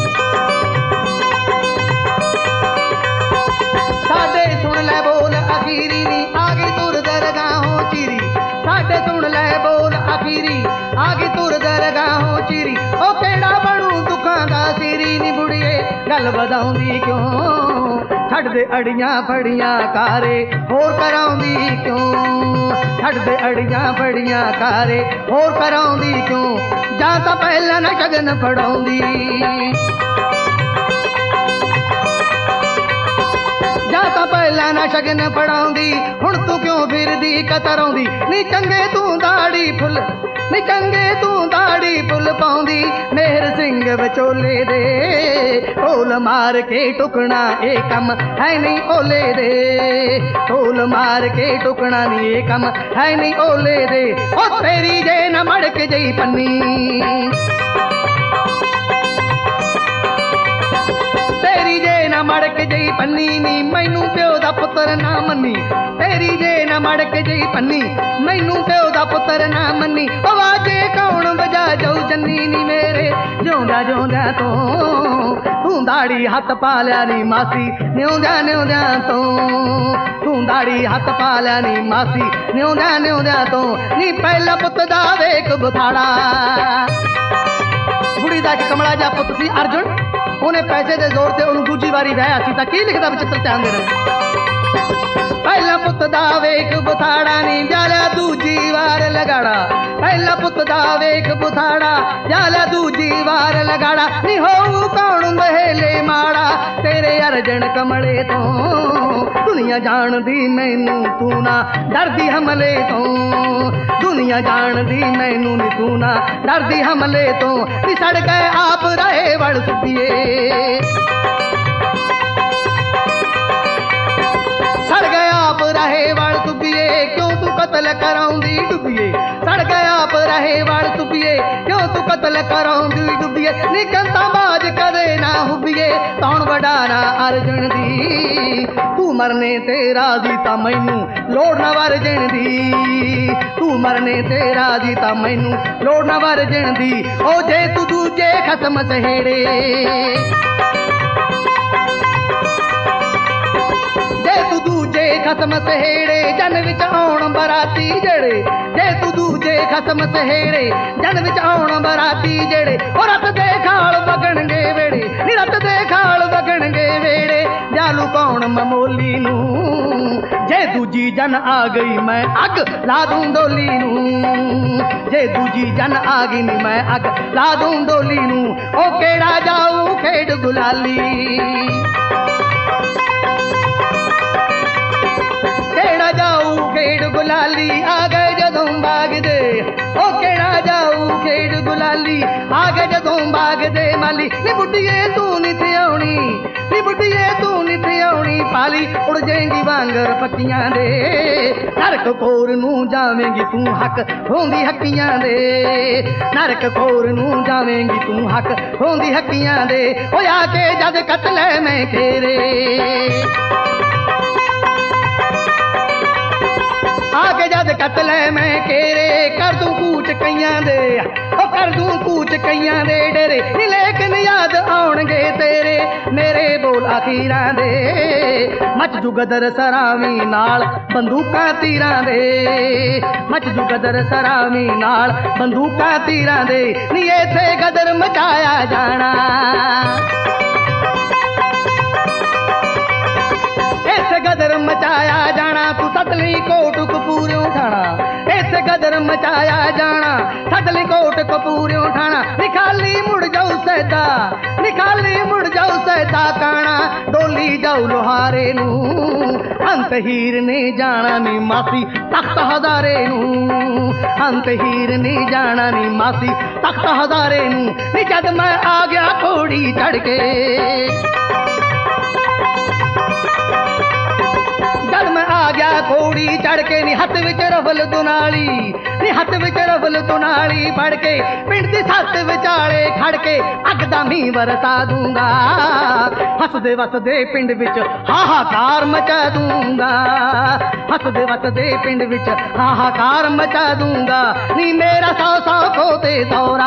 ਸਾਡੇ ਸੁਣ ਲੈ ਬੋਲ ਅਖੀਰੀ ਨੀ ਆ ਗਈ ਤੁਰ ਦਰਗਾਹੋਂ ਚੀਰੀ ਸਾਡੇ ਸੁਣ ਲੈ ਬੋਲ ਅਖੀਰੀ ਆ ਗਈ ਤੁਰ ਦਰਗਾਹੋਂ ਚੀਰੀ ਉਹ ਕਿਹੜਾ ਬਣੂ ਦੁੱਖਾਂ ਦਾ ਸੀਰੀ ਨੀ ਬੁੜੀਏ ਗੱਲ ਵਧਾਉਂਦੀ ਕਿਉਂ ਛੱਡ ਦੇ ਅੜੀਆਂ ਫੜੀਆਂ ਕਾਰੇ ਹੋਰ ਕਰਾਉਂਦੀ ਕਿਉਂ ਛੱਡ ਦੇ ਅੜੀਆਂ ਫੜੀਆਂ ਕਾਰੇ ਹੋਰ ਕਰਾਉਂਦੀ ਕਿਉਂ ਜਾਂ ਤਾਂ ਪਹਿਲਾਂ ਨਾ ਸ਼ਗਨ ਫੜਾਉਂਦੀ ਜਾਂ ਤਾਂ ਪਹਿਲਾਂ ਨਾ ਸ਼ਗਨ ਫੜਾਉਂਦੀ ਹੁਣ ਤੂੰ ਕਿਉਂ ਫਿਰਦੀ ਕਤਰਾਉਂਦੀ ਨੀ ਚੰਗੇ ਤੂੰ ਦਾੜੀ ਫੁੱਲ ਨੀ ਚੰਗੇ ਤੂੰ ਦਾੜੀ ਫੁੱਲ ਪਾਉਂਦੀ ਮੇਹਰ ਸਿੰਘ ਵਿਚੋਲੇ ਦੇ ਢੋਲ ਮਾਰ ਕੇ ਟੁਕਣਾ ਇਹ ਕੰਮ ਹੈ ਨਹੀਂ ਓਲੇ ਦੇ ਢੋਲ ਮਾਰ ਕੇ ਟੁਕਣਾ ਨਹੀਂ ਇਹ ਕੰਮ ਹੈ ਨਹੀਂ ਓਲੇ ਦੇ ਉਹ ਤੇਰੀ ਜੇ ਨਾ ਮੜਕ ਜਈ ਪੰਨੀ ਤੇਰੀ ਜੇ ਨਾ ਮੜਕ ਜਈ ਪੰਨੀ ਨੀ ਮੈਨੂੰ ਪਿਓ ਦਾ ਪੁੱਤਰ ਨਾ ਮੰਨੀ ਤੇਰੀ ਜੇ ਨਾ ਮੜਕ ਜਈ ਪੰਨੀ ਮੈਨੂੰ ਪਿਓ ਦਾ ਪੁੱਤਰ ਨਾ ਮੰਨੀ ਆਵਾਜ਼ੇ ਕੌਣ ਵਜਾ ਜਾਊ ਜੰਨੀ ਨੀ ਮੇਰੇ ਜਿਉਂਦਾ ਜਿਉਂਦਿਆਂ ਤੋਂ ਤੂੰ ਦਾੜੀ ਹੱਥ ਪਾ ਲਿਆ ਨੀ ਮਾਸੀ ਨਿਉਂਦਿਆਂ ਨਿਉਂਦਿਆਂ ਤੋਂ ਤੂੰ ਦਾੜੀ ਹੱਥ ਪਾ ਲਿਆ ਨੀ ਮਾਸੀ ਨਿਉਂਦਿਆਂ ਨਿਉਂਦਿਆਂ ਤੋਂ ਨੀ ਪਹਿਲਾ ਪੁੱਤ ਦਾ ਵੇਖ ਬਥਾੜਾ ਬੁੜੀ ਦਾ ਇੱਕ ਕਮਲਾ ਜਿਹਾ ਪੁੱਤ ਸੀ ਅਰਜੁਨ ਉਹਨੇ ਪੈਸੇ ਦੇ ਜ਼ੋਰ ਤੇ ਉਹਨੂੰ ਦੂਜੀ ਵਾਰੀ ਵਿਆਹਿਆ ਸੀ ਤਾਂ ਕੀ ਲਿਖਦਾ ਬਚਿੱਤਰ ਧਿਆਨ ਦੇਣਾ ਪਹਿਲਾ ਪੁੱਤ ਦਾ ਵੇਖ ਬਥਾੜਾ ਨੀ ਜਾਲਿਆ ਦੂਜੀ ਵਾਰ ਲਗਾੜਾ ਪਹਿਲਾ ਪੁੱਤ ਦਾ ਵੇਖ ਬਥਾੜਾ ਜਾਲਿਆ ਦੂਜੀ ਵਾਰ ਲਗਾੜਾ ਨੀ ਹੋਊ ਕੌਣ ਮਹੇਲੇ ਮਾੜਾ ਤੇਰੇ ਅਰਜਨ ਕਮਲੇ ਤੋਂ ਦੁਨੀਆ ਜਾਣਦੀ ਮੈਨੂੰ ਤੂੰ ਨਾ ਡਰਦੀ ਹਮਲੇ ਤੋਂ ਦੁਨੀਆ ਜਾਣਦੀ ਮੈਨੂੰ ਨੀ ਤੂੰ ਨਾ ਡਰਦੀ ਹਮਲੇ ਤੋਂ ਨੀ ਸੜ ਗਏ ਆਪ ਰਹੇ ਵੜ ਸੁੱਪੀਏ ਸੜ ਗਏ ਆਪ ਰਹੇ ਵੜ ਸੁੱਪੀਏ ਕਿਉਂ ਤੂੰ ਕਤਲ ਕਰਾਉਂਦੀ ਡੁੱਬੀਏ ਸੜ ਗਏ ਆਪ ਰਹੇ ਵੜ ਸੁੱਪੀਏ ਕਿਉਂ ਤੂੰ ਕਤਲ ਕਰਾਉਂਦੀ ਡੁੱਬੀਏ ਨੀ ਕੰਤਾ ਬਾਜ ਕਦੇ ਨਾ ਹੁੱਬੀਏ ਤੌਣ ਵਡਾਣਾ ਅਰਜਨ ਦੀ ਤੂੰ ਮਰਨੇ ਤੇ ਰਾਜ਼ੀ ਤਾਂ ਮੈਨੂੰ ਲੋੜ ਨਾ ਵਰਜਣ ਦੀ ਤੂੰ ਮਰਨੇ ਤੇ ਰਾਜ਼ੀ ਤਾਂ ਮੈਨੂੰ ਲੋੜ ਨਾ ਵਰਜਣ ਦੀ ਉਹ ਜੇ ਤੂੰ ਦੂਜੇ ਖਸਮ ਸਹੇੜੇ ਜੇ ਤੂੰ ਦੂਜੇ ਖਸਮ ਸਹੇੜੇ ਜਨ ਵਿੱਚ ਆਉਣ ਬਰਾਤੀ ਜਿਹੜੇ ਜੇ ਤੂੰ ਦੂਜੇ ਖਸਮ ਸਹੇੜੇ ਜਨ ਵਿੱਚ ਆਉਣ ਬਰਾਤੀ ਜਿਹੜੇ ਉਹ ਰੱਤ ਦੇ ਖਾਲ ਵਗਣਗੇ ਵੇੜੇ ਨੀ ਰੱਤ ਦੇ ਖਾਲ ਵਗਣਗੇ ਵੇੜੇ ਜਾਲੂ ਕੌਣ ਮਮੋਲੀ ਨੂੰ ਜੇ ਦੂਜੀ ਜਨ ਆ ਗਈ ਮੈਂ ਅੱਗ ਲਾ ਦੂੰ ਡੋਲੀ ਨੂੰ ਜੇ ਦੂਜੀ ਜਨ ਆ ਗਈ ਨੀ ਮੈਂ ਅੱਗ ਲਾ ਦੂੰ ਡੋਲੀ ਨੂੰ ਉਹ ਕਿਹੜਾ ਜਾਊ ਖੇਡ ਗੁਲਾਲੀ ਕਿਹੜਾ ਜਾਊ ਖੇਡ ਗੁਲਾਲੀ ਆ ਗਏ ਜਦੋਂ ਬਾਗਦੇ ਉਹ ਕਿਹੜਾ ਜਾਊ ਖੇਡ ਗੁਲਾਲੀ ਆ ਗਏ ਜਦੋਂ ਬਾਗਦੇ ਮਾਲੀ ਨੀ ਬੁੱਢੀਏ ਤੂੰ ਨੀ ਥਿਆਉਣੀ ਨੀ ਬੁੱਢੀਏ ਤੂੰ ਨੀ ਥਿਆਉਣੀ ਪਾਲੀ ਉੜ ਜਾਏਂਗੀ ਵਾਂਗਰ ਪੱਕੀਆਂ ਦੇ ਨਰਕ ਖੋਰ ਨੂੰ ਜਾਵੇਂਗੀ ਤੂੰ ਹੱਕ ਹੋਂਦੀ ਹੱਕੀਆਂ ਦੇ ਨਰਕ ਖੋਰ ਨੂੰ ਜਾਵੇਂਗੀ ਤੂੰ ਹੱਕ ਹੋਂਦੀ ਹੱਕੀਆਂ ਦੇ ਓ ਆ ਕੇ ਜਦ ਕਤਲੇ ਮੈਂ ਘੇਰੇ ਕੇਰੇ ਕਰ ਦੂੰ ਕੂਚ ਕਈਆਂ ਦੇ ਉਹ ਕਰ ਦੂੰ ਕੂਚ ਕਈਆਂ ਦੇ ਡੇਰੇ ਨੀ ਲੇਕਿਨ ਯਾਦ ਆਉਣਗੇ ਤੇਰੇ ਮੇਰੇ ਬੋਲ ਅਖੀਰਾਂ ਦੇ ਮੱਚ ਜੂ ਗਦਰ ਸਰਾਵੀ ਨਾਲ ਬੰਦੂਕਾਂ ਤੀਰਾਂ ਦੇ ਮੱਚ ਜੂ ਗਦਰ ਸਰਾਵੀ ਨਾਲ ਬੰਦੂਕਾਂ ਤੀਰਾਂ ਦੇ ਨੀ ਇੱਥੇ ਗਦਰ ਮਚਾਇਆ ਜਾਣਾ ਇੱਥੇ ਗਦਰ ਮਚਾਇਆ ਜਾਣਾ ਤੂੰ ਸਤਲੀ ਕੋਟ ਕਪੂਰਿਓਂ ਠਾਣਾ ਇੱਥੇ ਗਦਰ ਮਚਾਇਆ ਜਾਣਾ ਸਤਲੀ ਕੋਟ ਕਪੂਰਿਓਂ ਠਾਣਾ ਨਿਖਾਲੀ ਮੁੜ ਜਾਊ ਸੈਦਾ ਨਿਖਾਲੀ ਮੁੜ ਜਾਊ ਸੈਦਾ ਕਾਣਾ ਡੋਲੀ ਜਾਊ ਲੋਹਾਰੇ ਨੂੰ ਅੰਤ ਹੀਰ ਨੇ ਜਾਣਾ ਨੀ ਮਾਸੀ ਤਖਤ ਹਜ਼ਾਰੇ ਨੂੰ ਅੰਤ ਹੀਰ ਨੇ ਜਾਣਾ ਨੀ ਮਾਸੀ ਤਖਤ ਹਜ਼ਾਰੇ ਨੂੰ ਨੀ ਜਦ ਮੈਂ ਆ ਗਿਆ ਘੋੜੀ ਚੜ ਕੇ ਜਦ ਮੈਂ ਆ ਗਿਆ ਘੋੜੀ ਚੜ ਕੇ ਨੀ ਹੱਥ ਵਿੱਚ ਰਫਲ ਦੁਨਾਲੀ ਨੀ ਹੱਥ ਵਿੱਚ ਰਫਲ ਦੁਨਾਲੀ ਫੜ ਕੇ ਪਿੰਡ ਦੀ ਸੱਤ ਵਿਚਾਲੇ ਖੜ ਕੇ ਅੱਗ ਦਾ ਮੀਂਹ ਵਰਸਾ ਦੂੰਗਾ ਹੱਸਦੇ ਵਸਦੇ ਪਿੰਡ ਵਿੱਚ ਹਾਹਾਕਾਰ ਮਚਾ ਦੂੰਗਾ ਹੱਸਦੇ ਵਸਦੇ ਪਿੰਡ ਵਿੱਚ ਹਾਹਾਕਾਰ ਮਚਾ ਦੂੰਗਾ ਨੀ ਮੇਰਾ ਸੌ ਸੌ ਖੋਤੇ ਦੌਰਾ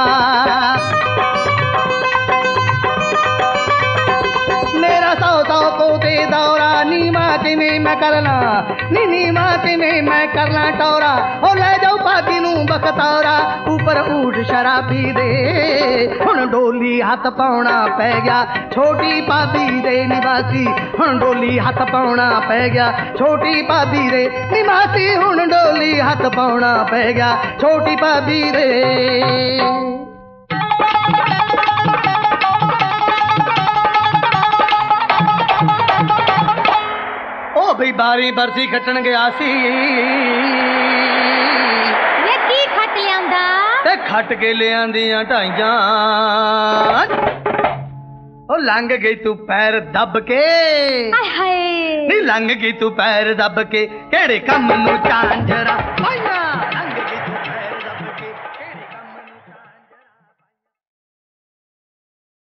ਮੇਰਾ ਸੌ ਸੌ ਕੋਤੇ ਦੌਰਾ ਨੀਵਾ ਕਿਵੇਂ ਮੈਂ ਕਰਨਾ ਨੀ ਨੀਵਾ ਕਿਵੇਂ ਮੈਂ ਕਰਨਾ ਟੌਰਾ ਉਹ ਲੈ ਜਾਓ ਭਾਗੀ ਨੂੰ ਬਖਤੌਰਾ ਉੱਪਰ ਊਠ ਸ਼ਰਾਬੀ ਦੇ ਹੁਣ ਡੋਲੀ ਹੱਥ ਪਾਉਣਾ ਪੈ ਗਿਆ ਛੋਟੀ ਭਾਬੀ ਦੇ ਨਿਵਾਸੀ ਹੁਣ ਡੋਲੀ ਹੱਥ ਪਾਉਣਾ ਪੈ ਗਿਆ ਛੋਟੀ ਭਾਬੀ ਦੇ ਨਿਵਾਸੀ ਹੁਣ ਡੋਲੀ ਹੱਥ ਪਾਉਣਾ ਪੈ ਗਿਆ ਛੋਟੀ ਭਾਬੀ ਦੇ ਬਈ ਬਾਰੀ ਬਰਸੀ ਖੱਟਣ ਗਿਆ ਸੀ ਵੇ ਕੀ ਖੱਟ ਲਿਆਂਦਾ ਤੇ ਖੱਟ ਕੇ ਲਿਆਂਦੀਆਂ ਢਾਈਆਂ ਉਹ ਲੰਘ ਗਈ ਤੂੰ ਪੈਰ ਦੱਬ ਕੇ ਹਾਏ ਹਾਏ ਨੀ ਲੰਘ ਗਈ ਤੂੰ ਪੈਰ ਦੱਬ ਕੇ ਕਿਹੜੇ ਕੰਮ ਨੂੰ ਝਾਂਜਰਾ ਪਾਈਆਂ